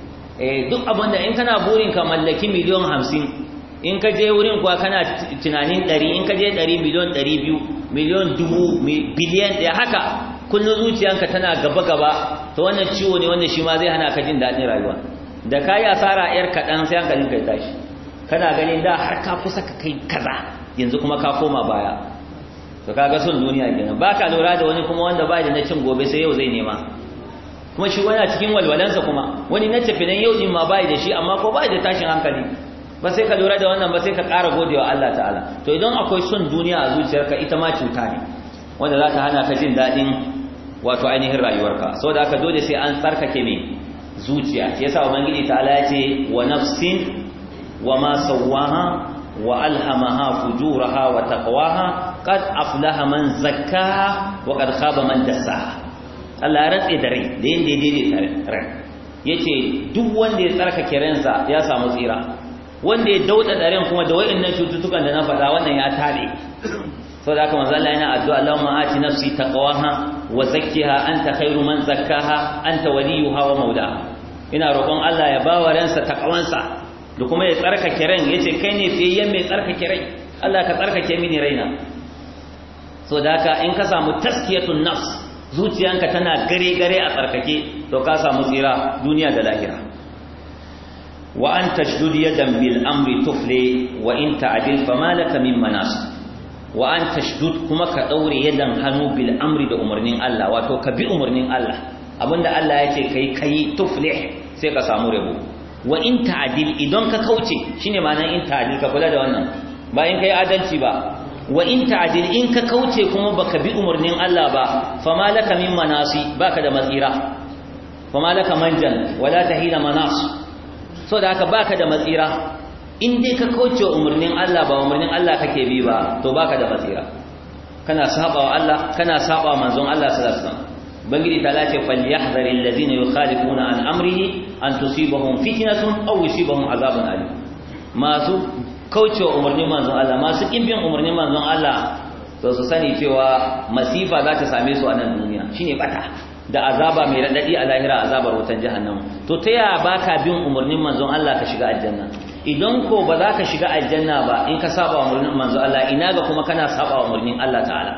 eh duk abin da in kana burin ka mallaki miliyan hamsin in ka je wurin kuwa kana tunanin ɗari in ka je ɗari miliyan ɗari biyu miliyan dubu biliyan ɗaya haka kullum zuciyanka tana gaba-gaba to wannan ciwo ne wanda shi ma zai hana ka jin daɗin rayuwa da ka yi asara yar kaɗan sai hankalin ka tashi kana ganin da har ka kusa ka kai kaza yanzu kuma ka koma baya to kaga son duniya kenan ba ka lura da wani kuma wanda ba da na cin gobe sai yau zai nema kuma shi wani a cikin walwalansa kuma wani na tafi nan yau din ma bai da shi amma ko bai da tashin hankali ba sai ka lura da wannan ba sai ka ƙara godewa Allah ta'ala to idan akwai son duniya a zuciyarka ita ma cuta ne wanda za ta hana ka jin daɗin wato ainihin rayuwarka saboda haka dole sai an tsarkake mai zuciya shi yasa ubangiji ta'ala ya ce wa nafsin wa ma sawwaha wa alhamaha fujuraha wa taqwaha qad aflaha man zakkaha wa qad khaba man dassaha Allah ya rantse da rai da yin daidai da rai yace duk wanda ya tsarkake ransa ya samu tsira wanda ya dauda daren kuma da wayannan cututtukan da na faɗa wannan ya tabe saboda haka manzo Allah yana addu'a Allahumma ati nafsi taqwaha wa zakkiha anta khairu man zakkaha anta waliyuha wa mawlaha ina roƙon Allah ya bawa ransa taqwansa da kuma ya tsarkake ran yace kai ne fiyayyen mai tsarkake rai Allah ka tsarkake mini raina saboda haka in ka samu taskiyatun nafs zuciyanka tana gare gare a tsarkake to ka samu tsira duniya da lahira wa an tashdud yadan bil amri tufli wa in ta'dil fama laka min manas wa an tashdud kuma ka daure yadan hannu bil amri da umarnin Allah wato ka bi umarnin Allah abinda Allah yake kai kai tuflih sai ka samu rabo wa in ta'dil idan ka kauce shine ma'anar in ta'dil ka kula da wannan ba in kai adalci ba wa in ta'dil in ka kauce kuma baka bi umarnin Allah ba fama laka min manasi baka da matsira fama laka manjan wala tahila manas so da haka baka da matsira in dai ka kauce umarnin Allah ba umarnin Allah kake bi ba to baka da matsira kana sabawa Allah kana sabawa manzon Allah sallallahu alaihi wasallam bangiji ta lace falyahdharil ladina yukhalifuna an amrihi an tusibahum fitnatun aw yusibahum azabun alim masu kaucewa umarnin manzon Allah masu kimbin umarnin manzon Allah to su sani cewa masifa za ta same su a nan duniya shine bata da azaba mai radadi a lahira azabar wutan jahannam to ta ya baka bin umarnin manzon Allah ka shiga aljanna idan ko ba za ka shiga aljanna ba in ka saba umarnin manzon Allah ina ga kuma kana saba umarnin Allah ta'ala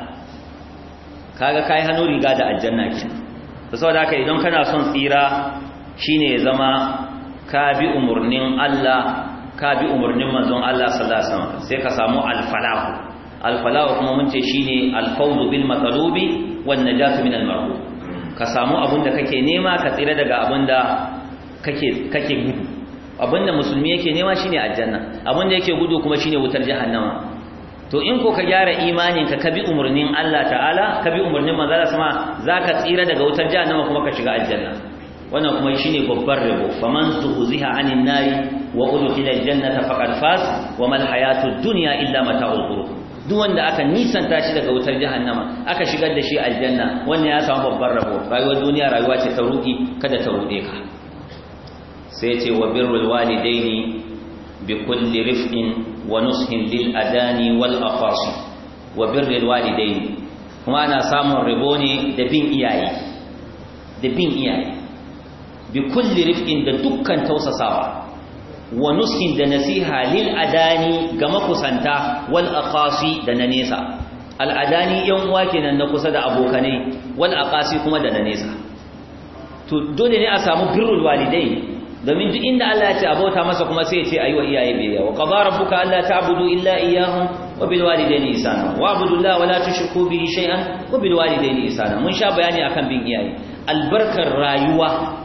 kaga kai hannu riga da aljanna ke to saboda haka idan kana son tsira shine ya zama ka bi umarnin Allah ka bi umarnin manzon Allah sallallahu alaihi wasallam sai ka samu al-falahu al-falahu kuma mun ce shine al-fawz bil matlubi wan najatu min al-marhub ka samu abinda kake nema ka tsira daga abinda kake kake gudu abinda musulmi yake nema shine aljanna abinda yake gudu kuma shine wutar jahannama to in ko ka gyara imaninka ka bi umarnin Allah ta'ala ka bi umarnin manzala sama zaka tsira daga wutar jahannama kuma ka shiga aljanna wannan kuma shine babbar rabo faman zuhziha anin nari wa udkhila aljannata faqad faz wa mal hayatud dunya illa mata'ul ghurur duk wanda aka nisanta shi daga wutar jahannama aka shigar da shi aljanna wannan ya samu babbar rabo rayuwar duniya rayuwa ce ta ruki kada ta rude ka sai ya ce wa birrul walidaini bi kulli rifqin wa nushin lil adani wal aqasi wa birrul walidaini kuma ana samun rabo ne da bin iyaye da bin iyaye bi kulli rifqin da dukkan tausasawa wa nushin da nasiha lil adani ga makusanta wal aqasi da na nesa al adani yan uwa kenan na kusa da abokanai wal aqasi kuma da na nesa to dole ne a samu birrul walidaini domin duk inda Allah ya ce abota masa kuma sai ya ce ayi wa iyaye biyayya wa qadara rabbuka alla ta'budu illa iyyahum wa bil walidayni ihsana wa abudullaha wa la tushriku bihi shay'an wa bil walidayni ihsana mun sha bayani akan bin iyaye albarkar rayuwa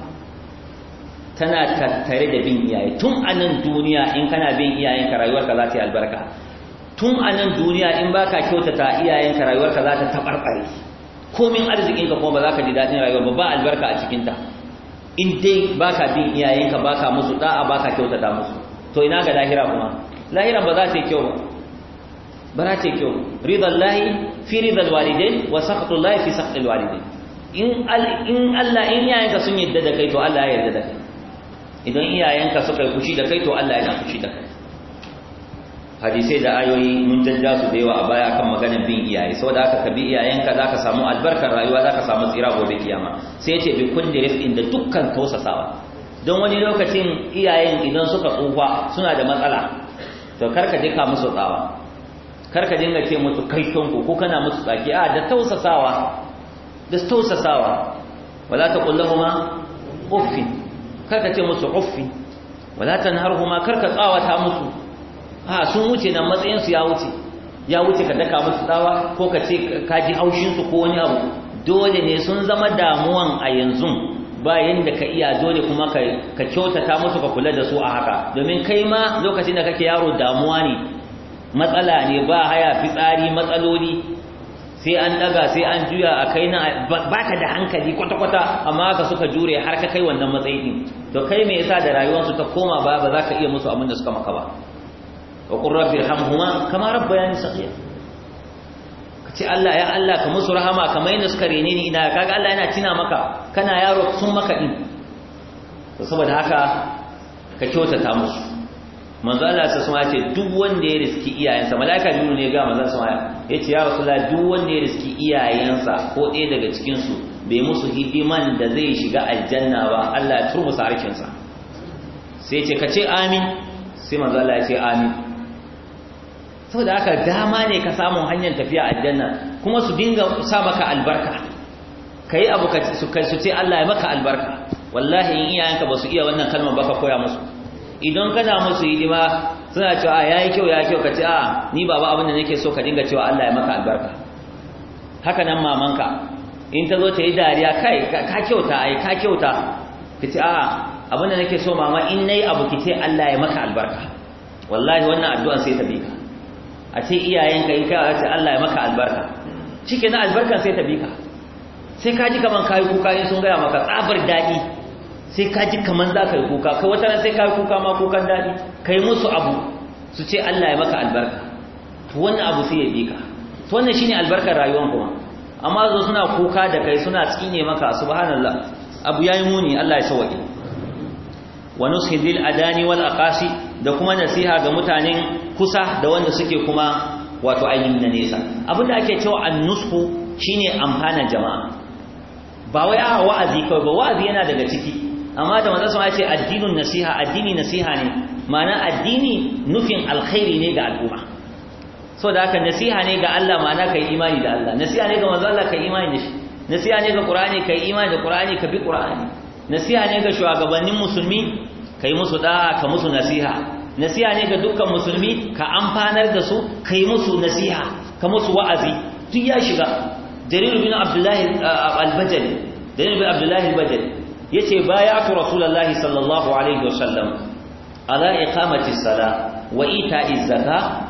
tana tattare da bin iyaye tun anan duniya in kana bin iyayenka rayuwarka za ta yi albarka tun anan duniya in baka kyautata iyayenka rayuwarka za ta tabarbare komin arzikinka kuma ba za ka ji dadin rayuwa ba ba albarka a cikin ta in dai baka bin iyayenka baka musu da'a baka kyautata musu to ina ga lahira kuma lahira ba za ta yi kyau ba ba za ta yi kyau ridallahi fi ridal walidain wa sakhatullahi fi sakhatil walidain in in Allah in iyayenka sun yadda da kai to Allah ya yarda da kai idan iyayenka suka yi fushi da kai to Allah yana fushi da kai hadisai da ayoyi mun jajja su da yawa a baya akan maganar bin iyaye saboda haka ka bi iyayenka zaka samu albarkar rayuwa zaka samu tsira gobe kiyama sai yace bi kulli rifqin da dukkan tausasawa don wani lokacin iyayen idan suka tsufa suna da matsala to karka je ka musu tsawa karka dinga ce musu kai tonku ko kana musu tsaki a da tausasawa da tausasawa wala taqul lahumu uffin karka ce musu uffin wala tanharhuma karka tsawata musu ha sun wuce nan matsayinsu ya wuce ya wuce ka daka musu tsawa ko ka ce ka ji haushinsu ko wani abu dole ne sun zama damuwan a yanzu bayan da ka iya dole kuma ka kyautata musu ka kula da su a haka domin kai ma lokacin da kake yaro damuwa ne matsala ne ba haya fitsari matsaloli sai an daga sai an juya a kai na baka da hankali kwata-kwata amma haka suka jure har ka kai wannan matsayin to kai me yasa da rayuwarsu ta koma ba ba za ka iya musu abin da suka maka ba wa qur rabbi irhamhuma kama rabbayani saghira kace Allah ya Allah ka musu rahama kamar yadda suka rene ni ina kaga Allah yana tina maka kana yaro sun maka din to saboda haka ka kyautata musu manzo Allah sai sun ce duk wanda ya riski iyayensa malaika jibril ne ga manzo sai yace ya rasulullah duk wanda ya riski iyayensa ko ɗaya daga cikin su bai musu hidiman da zai shiga aljanna ba Allah ya turmusa harkin sa sai yace kace amin sai manzo Allah ya ce amin saboda haka dama ne ka samu hanyar tafiya aljanna kuma su dinga sa maka albarka kai abu ka su kai su ce Allah ya maka albarka wallahi in iyayenka ba su iya wannan kalmar ba ka koya musu idan kana musu hidima suna cewa yayi kyau yayi kyau ka ce a ni baba abin da nake so ka dinga cewa Allah ya maka albarka haka nan mamanka in ta zo ta yi dariya kai ka kyauta ai ka kyauta ka ce a abin da nake so mama in nayi abu ki ce Allah ya maka albarka wallahi wannan addu'a sai ta bi ka a ce iyayenka in kai ce Allah ya maka albarka shikenan albarkan sai ta bi ka sai ka ji kaman kai kuka in sun ga maka tsabar dadi sai ka ji kaman za ka yi kuka kai wata ran sai ka yi kuka ma kukan dadi kai musu abu su ce Allah ya maka albarka to wannan abu sai ya bi ka to wannan shine albarkar rayuwar kuma amma zo suna kuka da kai suna tsine maka subhanallah abu yayi muni Allah ya sauke wa nushidil adani wal aqasi da kuma nasiha ga mutanen kusa da wanda suke kuma wato ainihin na nesa abinda ake cewa an-nushu shine amfanan jama'a ba wai a wa'azi kawai ba wa'azi yana daga ciki amma da manzon sama ya ce addinun nasiha addini nasiha ne ma'ana addini nufin alkhairi ne ga al'umma saboda haka nasiha ne ga Allah ma'ana kai imani da Allah nasiha ne ga manzon Allah kai imani da shi nasiha ne ga Qur'ani kai imani da Qur'ani ka bi Qur'ani nasiha ne ga shugabannin musulmi kai musu da'a ka musu nasiha nasiha ne ga dukkan musulmi ka amfanar da su kai musu nasiha ka musu wa'azi duk ya shiga jarir bin abdullahi al-bajali jarir bin abdullahi al-bajali yace bay'atu rasulullahi sallallahu alaihi wasallam ala iqamati as-salah wa ita'i az-zakah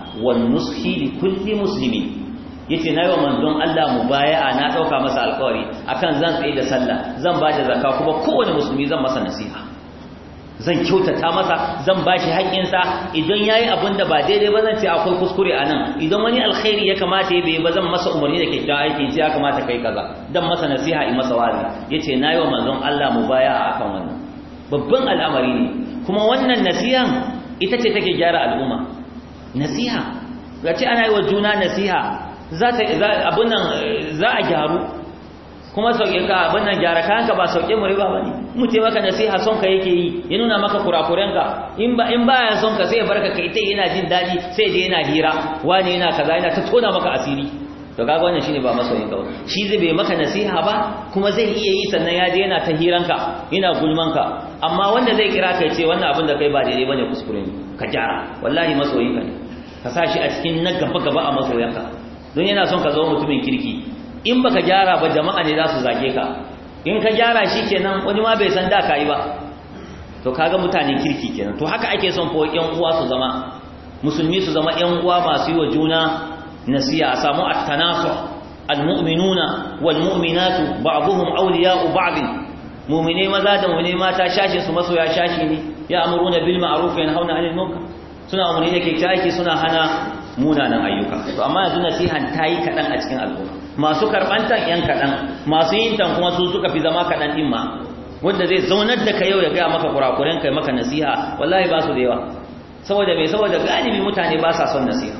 wan nushi li kulli muslimin yace nayi wa manzon Allah mubaya'a na dauka masa alƙawari akan zan tsaye da sallah zan ba da zakka kuma kowane musulmi zan masa nasiha zan kyautata masa zan bashi haƙƙinsa idan yayi abin da ba daidai ba zan ce akwai kuskure anan idan wani alkhairi ya kamata ya bai ba zan masa umarni da kyakkyawan aiki sai ya kamata kai kaza dan masa nasiha in masa wazi yace nayi wa manzon Allah mubaya'a akan wannan babban al'amari ne kuma wannan nasihan ita ce take gyara al'umma nasiha gace ana yi wa juna nasiha za ta abun nan za a gyaru kuma sauke ka abun nan gyara kayanka ba sauke mu riba bane mu ce maka nasiha son ka yake yi ya nuna maka kurakurenka in ba in baya son ka sai ya barka kai tai yana jin dadi sai je yana hira wani yana kaza yana ta tona maka asiri to kaga wannan shine ba masoyin ka shi zai bai maka nasiha ba kuma zai iya yi sannan ya je yana ta hiranka yana gulmanka amma wanda zai kira kai ce wannan abin da kai ba daidai bane kuskure ne ka gyara wallahi masoyin ka ne ka sashi a cikin na gaba gaba a masoyanka don yana son ka zama mutumin kirki in baka gyara ba jama'a ne za su zage ka in ka gyara shi kenan wani ma bai san da kai ba to kaga mutanen kirki kenan to haka ake son ko ƴan uwa su zama musulmi su zama ƴan uwa masu yi wa juna nasiha samu at-tanasuh al-mu'minuna wal-mu'minatu ba'dhum awliya'u ba'd mu'mine maza da mu'mine mata shashi su masoya shashi ne ya amuruna bil ma'ruf wa yanhauna 'anil munkar suna umarni da kyakkyawa suna hana munanan ayyuka to amma yanzu nasihan tayi kadan a cikin al'umma masu karbantan yan kadan masu yin tan kuma su suka fi zama kadan din ma wanda zai zaunar da kai yau ya ga maka kurakuren kai maka nasiha wallahi ba su da yawa saboda me saboda galibi mutane ba sa son nasiha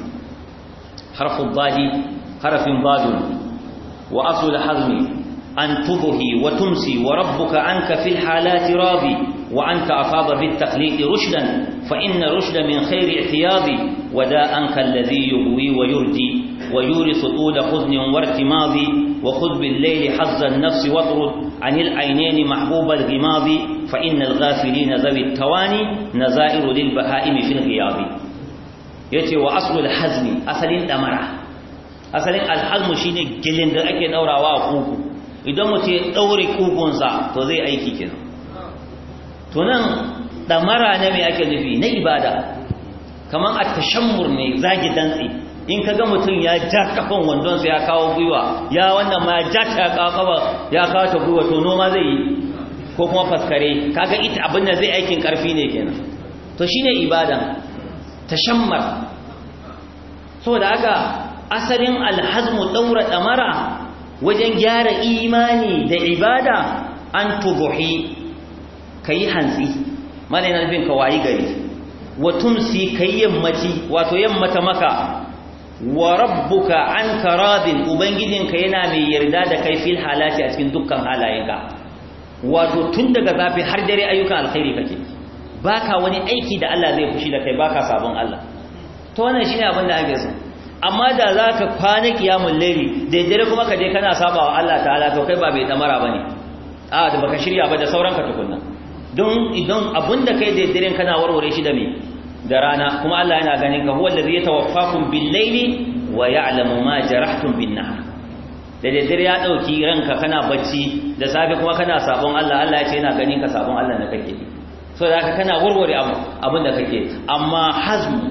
harfu dhadi harfin badun wa asl hazmi an tudhi wa tumsi wa rabbuka anka fil halati radi وأنت أفاض بالتقليد رشدا فإن الرشد من خير اعتياض ودا أنك الذي يبوي ويرجي ويورث طول حزن وارتماض وخذ بالليل حظ النفس واطرد عن العينين محبوب الغماض فإن الغافلين ذوي التواني نزائر للبهائم في الغياض يتي وأصل الحزم أصل الأمرة أصل الحزم شيني جلين دا أكي دورا وأقوكو إذا متي دوري كوكونسا تو زي أيكي كنا tunan damara ne mai ake nufi na ibada kaman at-tashammur ne zagi dantsi in kaga mutun ya ja kafan wandon sa ya kawo gwiwa ya wannan ma ja ta kafa ya kawo ta gwiwa to noma zai yi ko kuma faskare kaga ita abin da zai aikin karfi ne kenan to shine ibada tashammar saboda haka asalin al-hazmu daura damara wajen gyara imani da ibada an tubuhi kai hantsi mana yana nufin ka wayi gari wa tumsi kai yammaci wato yammata maka wa rabbuka anka radin ubangijinka yana mai yarda da kai fil halati a cikin dukkan halayenka wato tun daga zafi har dare ayyukan alkhairi kake baka wani aiki da Allah zai fushi da kai baka sabon Allah to wannan shine abin da ake so amma da zaka kwana kiyamul layli da dare kuma ka je kana sabawa Allah ta'ala to kai ba bai damara bane a da baka shirya ba da sauranka tukunna don idan abinda kai da daren kana warware shi da me da rana kuma Allah yana ganin ka huwa allazi yatawaffakum bil-layli wa ya'lamu ma jarahtum bin-nahar da dare ya dauki ranka kana bacci da safe kuma kana sabon Allah Allah ya ce yana ganin ka sabon Allah da kake so da haka kana warware abu abinda kake amma hazmu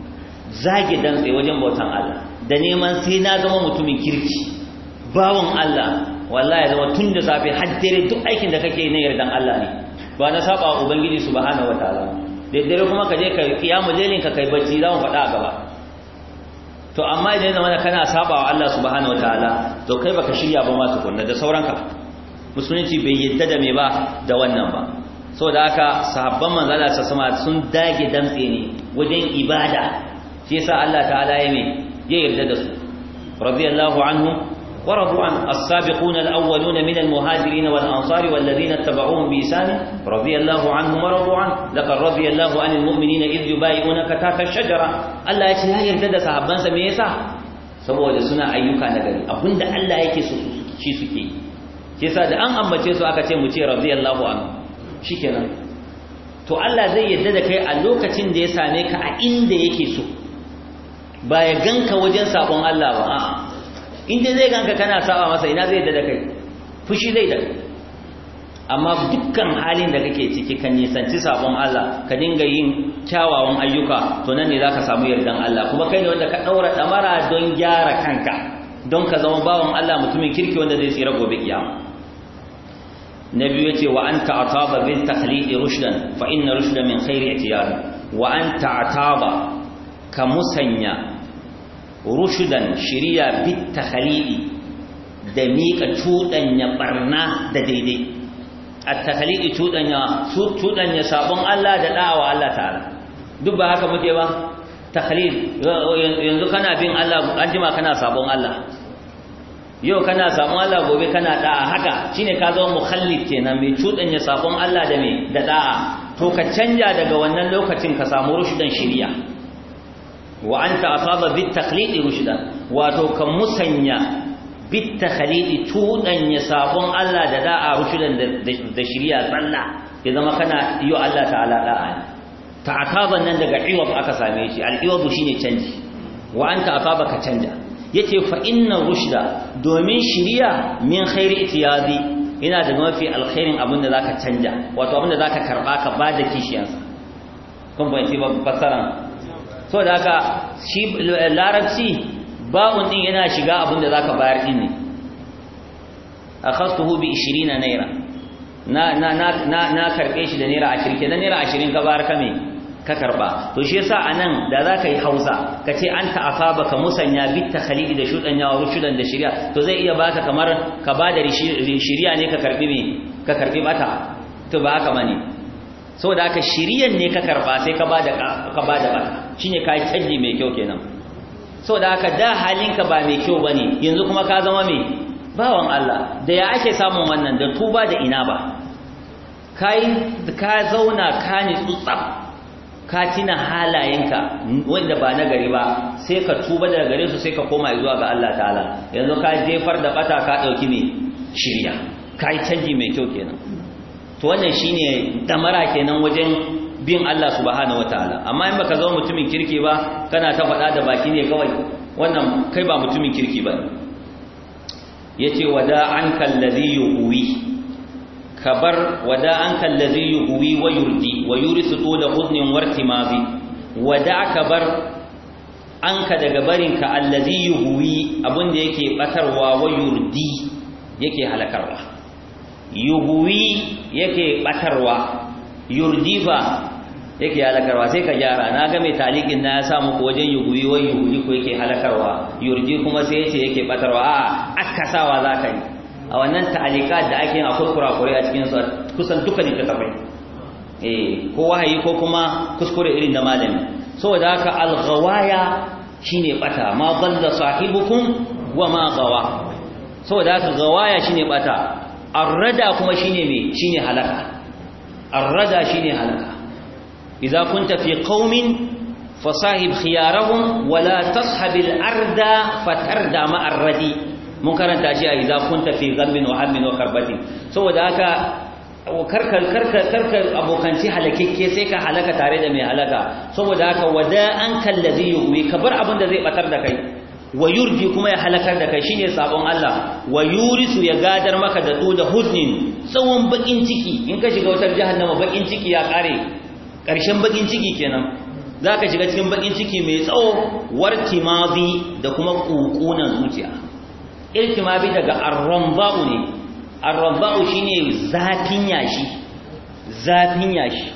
zage dan tsaye wajen bautan Allah da neman sai na zama mutumin kirki bawon Allah wallahi ya zama tun da safe har dare duk aikin da kake ne yardan Allah ne ba na saba wa ubangiji subhanahu wataala daidare kuma ka je ka kiyamu lailin ka kai bacci za mu faɗa a gaba to amma idan zama kana saba wa Allah subhanahu wataala to kai baka shirya ba ma tukunna da sauranka musulunci bai yadda da me ba da wannan ba saboda haka sahabban manzo Allah sama sun dage dantse ne wajen ibada shi yasa Allah ta'ala ya me ya yarda da su radiyallahu anhu ورضوا عن السابقون الأولون من المهاجرين والأنصار والذين اتبعوهم بإحسان رضي الله عنهم ورضوا عنه لقد رضي الله عن المؤمنين إذ يبايعونك تحت الشجرة الله يجي لا يرتد صحابان سميسا saboda suna ayyuka na gari abinda Allah yake so shi suke shi yasa da an ambace su aka ce mu ce radiyallahu anhu shikenan to Allah zai yarda da kai a lokacin da ya same ka a inda yake so ba ya ganka wajen sabon Allah ba a'a inda zai ganka kana saba masa ina zai da kai fushi zai da amma dukkan halin da kake ciki kan nisanci sabon Allah ka dinga yin kyawawan ayyuka to nan ne zaka samu yardan Allah kuma kai ne wanda ka daura damara don gyara kanka don ka zama bawan Allah mutumin kirki wanda zai tsira gobe kiyama nabi yace wa anta ataba bil takhliq rushdan fa inna rushda min khairi i'tiyad wa anta ataba ka musanya rushdan shiriya bit takhliq da mika tudanya barna da daidai at-takhliq tudanya tudanya sabon Allah da da'awa Allah ta'ala duk ba haka muke ba takhlid yanzu kana bin Allah anjima kana sabon Allah yau kana sabon Allah gobe kana da'a haka shine ka zama mukhallid kenan mai tudanya sabon Allah da me da da'a to ka canja daga wannan lokacin ka samu rushdan shiriya wa anta asaba bit takhlid rushdan wato kan musanya bit takhlid tudanya sabon Allah da da'a rushdan da shiriya tsalla ya zama kana yi Allah ta'ala da'a ta'ataban nan daga iwab aka same shi al-iwab shine canji wa anta asaba ka canja yace fa inna rushda domin shiriya min khairi itiyadi ina da mafi alkhairin abinda zaka canja wato abinda zaka karba ka bada kishiyansa kun bayyana ba fasaran so da haka shi larabci ba'un din yana shiga abinda zaka bayar din ne akhastuhu bi ishirin naira na na na na karbe shi da naira ashirin kenan naira ashirin ka bayar kame ka karba to shi yasa anan da zaka yi Hausa kace anta afaba ka musanya bit takhalidi da shudan yawa rushudan da shari'a to zai iya baka kamar ka bada shari'a ne ka karbi me ka karbi bata to ba haka bane saboda haka shari'an ne ka karba sai ka bada ka bada bata shine kai canji mai kyau kenan saboda haka da halinka ba mai kyau bane yanzu kuma ka zama me bawan Allah da ya ake samun wannan da tuba da ina ba kai ka zauna ka ni tsutsaf ka tina halayenka wanda ba na gari ba sai ka tuba daga gare su sai ka koma zuwa ga Allah ta'ala yanzu ka jefar da bata ka dauki me shiriya kai canji mai kyau kenan to wannan shine damara kenan wajen bin Allah subhanahu wataala amma in baka zama mutumin kirki ba kana ta faɗa da baki ne kawai wannan kai ba mutumin kirki ba yace wada anka alladhi yuwi kabar wada anka allazi yuhwi wa yurdi wa yurisu tula huznin wartimazi wada kabar anka daga barinka allazi yuhwi abinda yake batarwa wa yurdi yake halakarwa yuhwi yake batarwa yurdi ba yake halakarwa sai ka gyara na ga mai taliqin na ya samu ko wajen yuhwi wa yuhwi ko yake halakarwa yurdi kuma sai yace yake batarwa a akasawa zaka yi a wannan ta'alikat da ake yin akwai kurakurai a cikin su kusan duka littattafai eh ko wahayi ko kuma kuskure irin da malami saboda haka al-ghawaya shine bata ma dalla sahibukum wa ma gawa saboda haka ghawaya shine bata ar-rada kuma shine me shine halaka ar-rada shine halaka idza kunta fi qaumin fasahib khiyarahum wala tashabil arda fatarda ma ar-radi mun karanta shi a idza kunta fi ghammin wa hammin wa karbatin saboda haka karkar karkar karkar abokanci halakekke sai ka halaka tare da mai halaka saboda haka wada an kallazi yuwi kabar abin da zai batar da kai wa yurji kuma ya halakar da kai shine sabon Allah wa yurisu ya gadar maka da to da huznin tsawon bakin ciki in ka shiga wutar jahannama bakin ciki ya kare karshen bakin ciki kenan zaka shiga cikin bakin ciki mai tsawo wartimazi da kuma kukunan zuciya iltimabi daga ar-ramba'u ne ar-ramba'u shine zafin yashi zafin yashi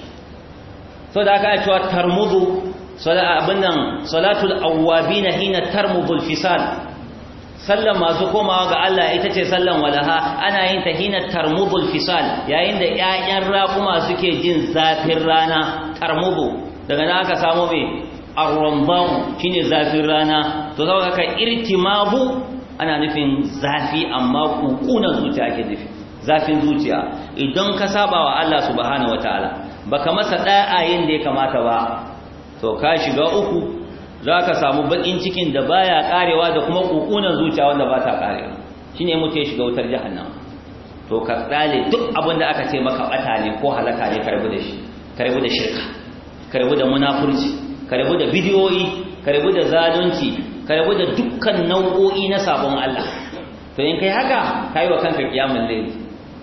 so da aka cewa tarmudu sala abinnan salatul awwabin hina tarmudu al-fisal sallan masu komawa ga Allah ita ce sallan walaha ana yin ta hina tarmudu al-fisal yayin da ƴaƴan raƙuma suke jin zafin rana tarmudu daga nan aka samu me ar-ramba'u shine zafin rana to saboda ka irtimabu ana nufin zafi amma kukunan zuciya ake nufi zafin zuciya idan ka saba wa Allah subhanahu wataala baka masa da'ayin da ya kamata ba to ka shiga uku zaka samu bakin cikin da baya karewa da kuma kukunan zuciya wanda ba ta karewa shine mutum ya shiga wutar jahannama to ka tsale duk abin da aka ce maka bata ne ko halaka ne ka rabu da shi ka rabu da shirka ka rabu da munafurci ka rabu da bidiyoyi ka rabu da zalunci ka rabu da dukkan nau'o'i na sabon Allah to in kai haka kai wa kanka kiyamul layl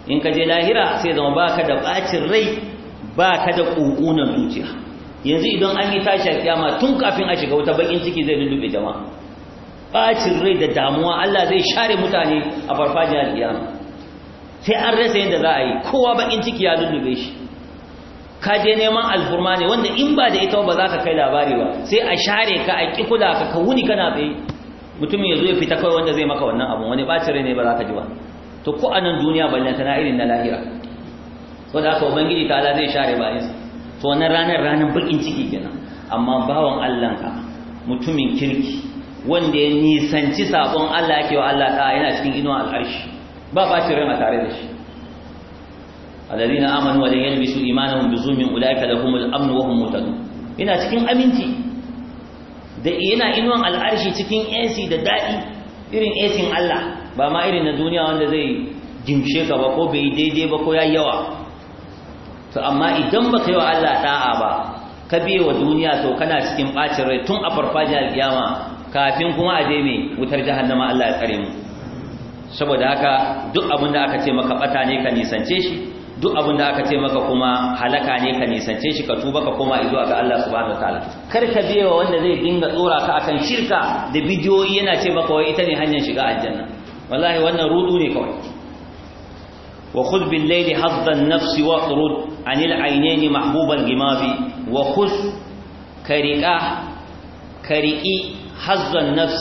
in ka je lahira sai zama baka da bacin rai baka da kukunan zuciya. yanzu idan an yi tashi kiyama tun kafin a shiga wuta bakin ciki zai lullube jama'a, bacin rai da damuwa Allah zai share mutane a farfajiyar kiyama, sai an rasa yadda za a yi, kowa bakin ciki ya lullube shi. ka je neman alfurma ne wanda in ba da ita ba za ka kai labari ba, sai a share ka a ƙi kula ka ka wuni kana tsaye, mutumin ya zo ya fita kawai wanda zai maka wannan abun, wani bacin rai ne ba za ka ji ba. to ko a nan duniya ballanta na irin na lahira, so da haka ubangiji ta Allah zai share bayansa. to wannan ranar ranar bakin ciki kenan. amma bawan Allah ka mutumin kirki wanda ya nisanci sabon Allah yake wa Allah ta yana cikin inuwa al'arshi, ba bacin rai a tare da shi. alladhina amanu wa lam yalbisu imanahum bizulmin ulaika lahumul amn wa hum muhtadun, ina cikin aminci da yana inuwan al'arshi cikin A C da dadi irin A C Allah, ba ma irin na duniya wanda zai jimshe ka ba ko bai daidai ba ko yayi yawa. to amma idan baka yi wa Allah da'a ba ka biye wa duniya to kana cikin bacin rai tun a farfajiyar kiyama kafin kuma a je mai wutar jahannama. Allah ya tsare mu. saboda haka duk abin da aka ce maka bata ne ka nisance shi, duk abin da aka ce maka kuma halaka ne ka nisance shi, ka tuba ka koma zuwa ga Allah subhanahu wataala. kar ka biye wa wanda zai dinga tsora ka akan shirka da bidiyoyi yana ce maka wai ita ne hanyar shiga aljanna. wallahi wannan rudu ne kawai. wa khudh bil layli hadda an-nafs wa turud anil aynayn mahbub al-ghimab wa khudh kariqa kariqi hadda an-nafs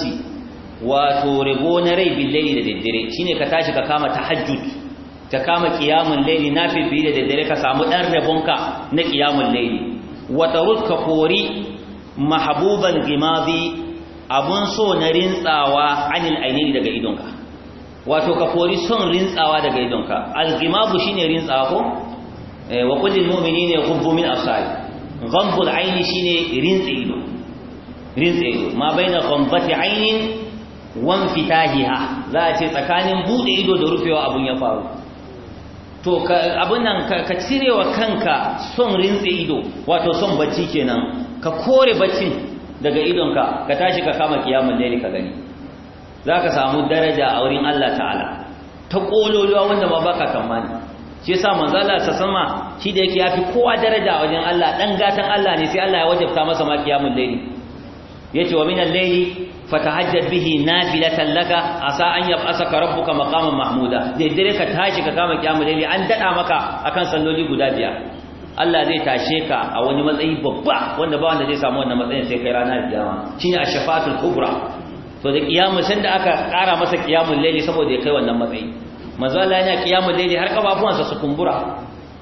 wa turibu na rai bil layli da daddare, shine ka tashi ka kama tahajjud, ka kama qiyamul layli nafifi da daddare, ka samu dan rabonka na qiyamul layli. wa turud ka kori mahbuban ghimadi abun so na rintsawa anil aynayn daga idonka, wato ka kori son rintsawa daga idonka. al-ghimabu shine rintsawa ko eh wa qul lil mu'minina yaghuddu min absari, ghamdul ayni shine rintsa ido, rintsa ido ma baina ghamdati aynin wa infitahiha, za a ce tsakanin bude ido da rufewa abun ya faru. to abun nan ka cirewa kanka son rintsa ido, wato son bacci kenan, ka kore baccin daga idonka, ka tashi ka kama kiyamul layli ka gani za ka samu daraja a wurin Allah ta'ala ta ƙololuwa wanda ba baka tamani. shi yasa manzo Allah sa sama shi da yake yafi kowa daraja a wajen Allah, dan gatan Allah ne, sai Allah ya wajabta masa ma qiyamul layli. yace wa minal layli fatahajjad bihi nafilatan laka asa an yab'asaka rabbuka maqaman mahmuda. dai dare ka tashi ka kama qiyamul layli, an dada maka akan salloli guda biyar. Allah zai tashe ka a wani matsayi babba wanda ba wanda zai samu wannan matsayin sai kai ranar kiyama, shine ash-shafaatul kubra. to da kiyamu san da aka kara masa kiyamul layli saboda ya kai wannan matsayi. manzo Allah yana kiyamul layli har kafafuwansa su kumbura,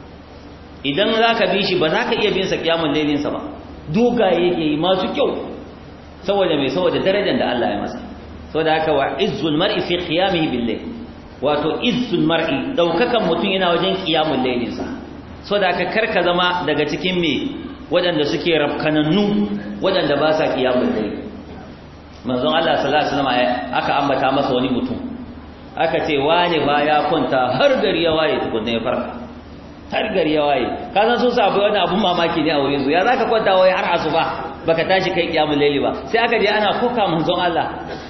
idan zaka bi shi ba zaka iya bin sa kiyamul laylin sa ba, dogaye yake yi masu kyau saboda mai saboda darajar da Allah ya masa. saboda haka wa izzul mar'i fi qiyamihi bil layl, wato izzul mar'i daukakan mutun yana wajen kiyamul laylin sa. saboda haka karka zama daga cikin me wadanda suke rafkanannu wadanda ba sa kiyamul layl. manzon Allah sallallahu alaihi wasallam aka ambata masa wani mutum, aka ce wane ba ya kwanta har gari ya waye tukunna ya farka, har gari ya waye. ka san su sabu wani abun mamaki ne a wurin su, ya zaka kwanta waye har asuba baka tashi kai kiyamul layli ba. sai aka je ana koka manzon Allah,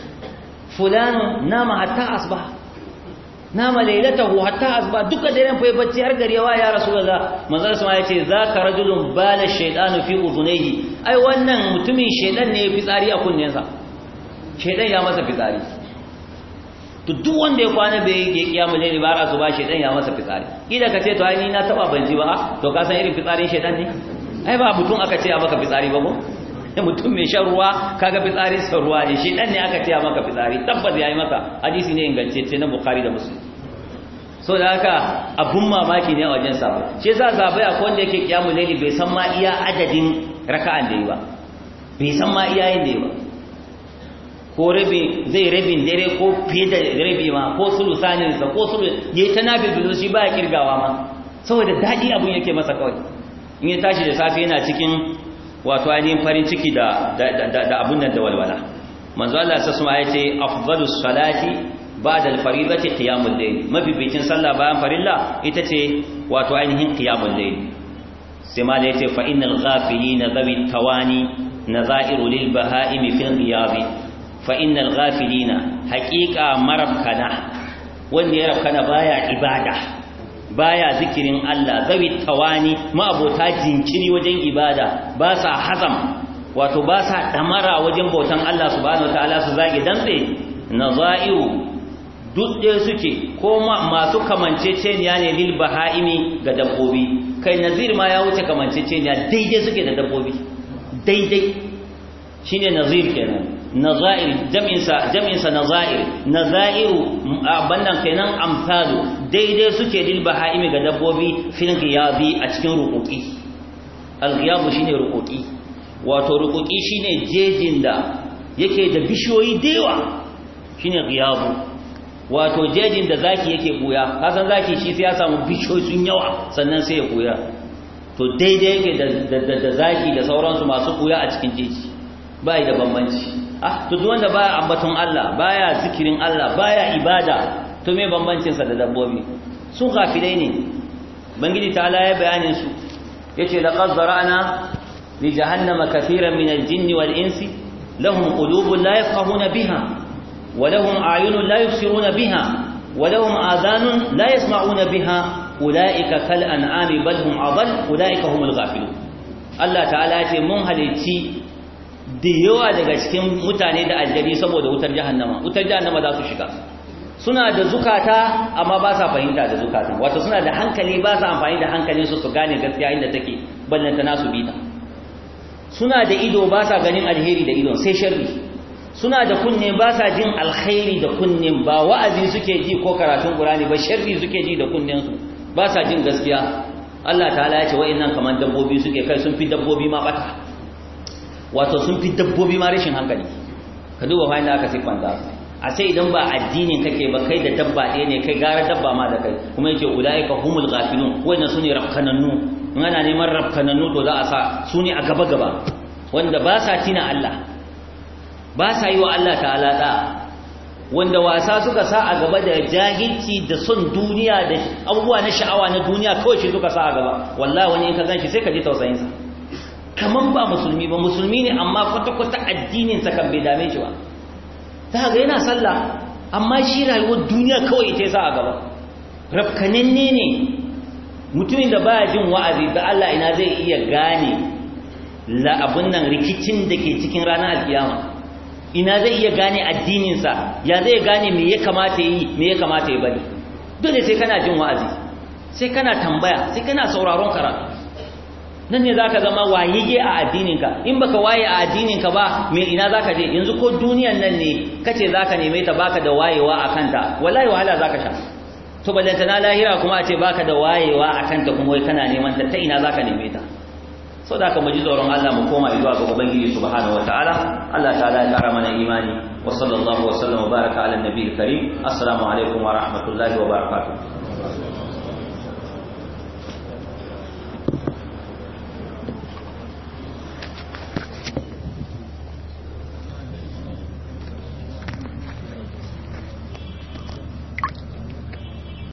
fulano nama hatta asba, nama lailatahu hatta asba, duka daren fa bacci har gari ya waye ya rasulullah. manzon Allah ya ce zaka rajulun bala shaytanu fi udhunayhi, ai wannan mutumin shaydan ne ya fitsari a kunnensa, shedan ya masa fitsari. to duk wanda ya kwana bai yi kiyamul layli ba ra su ba shedan ya masa fitsari. kila kace to ai ni na taba banji ba, to ka san irin fitsarin shedan ne? ai ba mutum aka ce ya maka fitsari ba ko? da mutum mai shan ruwa kaga fitsarin sa ruwa ne, shedan ne aka ce ya maka fitsari, tabbas yayi maka. hadisi ne ingantacce na Bukhari da Muslim. so da haka abun mamaki ne a wajen sa. shi yasa sabai akwai wanda yake kiyamul layli bai san ma iya adadin raka'an da yi ba, bai san ma iya yin da yi ba. ko rabi zai rabin dare ko fiye da rabi ma, ko sulusanin sa ko sulu yayi ta nabi bizu shi baya kirgawa ma, saboda dadi abun yake masa kawai. in ya tashi da safe yana cikin wato ainihin farin ciki da da da abun nan da walwala. manzo Allah sallallahu alaihi wasallam yace afdalus salati ba'da al-fariidati qiyamul layl, mabibicin sallah bayan farilla ita ce wato ainihin qiyamul layl. sai ma yace fa innal ghafilina dhawi tawani nazairu lil bahaimi fil ghiyabi. fa innal ghafilina haqiqa marabkana, wanda ya rabkana baya ibada baya zikirin Allah zawi tawani ma'abota jinkiri wajen ibada ba sa hazam wato ba sa damara wajen bautan Allah subhanahu wataala su zage dantse nazairu duk ɗaya suke ko masu kamanceceniya ne lil bahaimi ga dabbobi kai nazir ma ya wuce kamanceceniya daidai suke da dabbobi daidai shine nazir kenan nazair jam'in sa jam'in sa nazair nazairu abannan kenan amsalu daidai suke lil bahaimi ga dabbobi fil ghiyabi a cikin ruquqi al ghiyabu shine ruquqi wato ruquqi shine jejin da yake da bishiyoyi da yawa shine ghiyabu wato jejin da zaki yake buya kasan zaki shi sai ya samu bishiyoyi sun yawa sannan sai ya buya to daidai yake da da zaki da sauransu masu buya a cikin jeji bai da bambanci ah to duk wanda baya ambaton Allah baya zikirin Allah baya ibada to me bambancin sa da dabbobi su gafilai ne bangiji ta'ala ya bayanin su yace laqad zara'na li jahannama kaseeran min al-jinni wal-insi lahum qulubun la yafqahuna biha ولهم أعين لا يبصرون بها ولهم آذان لا يسمعون بها أولئك كالأنعام بل هم أضل أولئك هم الغافلون الله تعالى يقول من هلتي ديوا daga cikin mutane da aljabi saboda wutar jahannama wutar jahannama za su shiga suna da zukata amma ba sa fahimta da zukatan wato suna da hankali ba sa amfani da hankalin su su gane gaskiya inda take ballanta nasu bita suna da ido ba sa ganin alheri da idon sai sharri suna da kunne ba sa jin alkhairi da kunnen ba wa'azi suke ji ko karatun Qur'ani ba sharri suke ji da kunnen su ba sa jin gaskiya Allah ta'ala ya ce wa'annan kaman dabbobi suke kai sun fi dabbobi ma bata wato sun fi dabbobi ma rashin hankali ka duba fa inda aka siffanta a sai idan ba addinin kake ba kai da dabba ɗaya ne kai gara dabba ma da kai kuma yake ulaika humul ghafilun wannan sune rafkanannu in ana neman rafkanannu to za a sa sune a gaba gaba wanda ba sa tina Allah ba sa yi wa Allah ta'ala da wanda wasa suka sa a gaba da jahilci da son duniya da abubuwa na sha'awa na duniya kawai shi suka sa a gaba wallahi wani in ka ganshi sai ka ji tausayin sa kaman ba musulmi ba musulmi ne amma kwata-kwata addinin sa kan bai dame shi ba ta ga yana sallah amma shi rayuwar duniya kawai ita sa a gaba rafkananne ne mutumin da baya jin wa'azi da Allah ina zai iya gane la abun nan rikicin da ke cikin ranar alkiyama ina zai iya gane addininsa ya zai gane me ya kamata yi me ya kamata ya bari dole sai kana jin wa'azi sai kana tambaya sai kana sauraron karatu nan ne zaka zama wayige a addininka in baka waye a addininka ba me ina zaka je yanzu ko duniyan nan ne kace zaka neme ta baka da wayewa akan ta wallahi wahala zaka sha to balanta na lahira kuma a ce baka da wayewa akan ta kuma wai kana neman ta ta ina zaka neme ta so da ka mu ji tsoron Allah mu koma zuwa ga ubangiji subhanahu wataala Allah ta'ala ya kara mana imani wa sallallahu wa sallam wa baraka ala nabiyil karim assalamu alaikum wa rahmatullahi wa barakatuh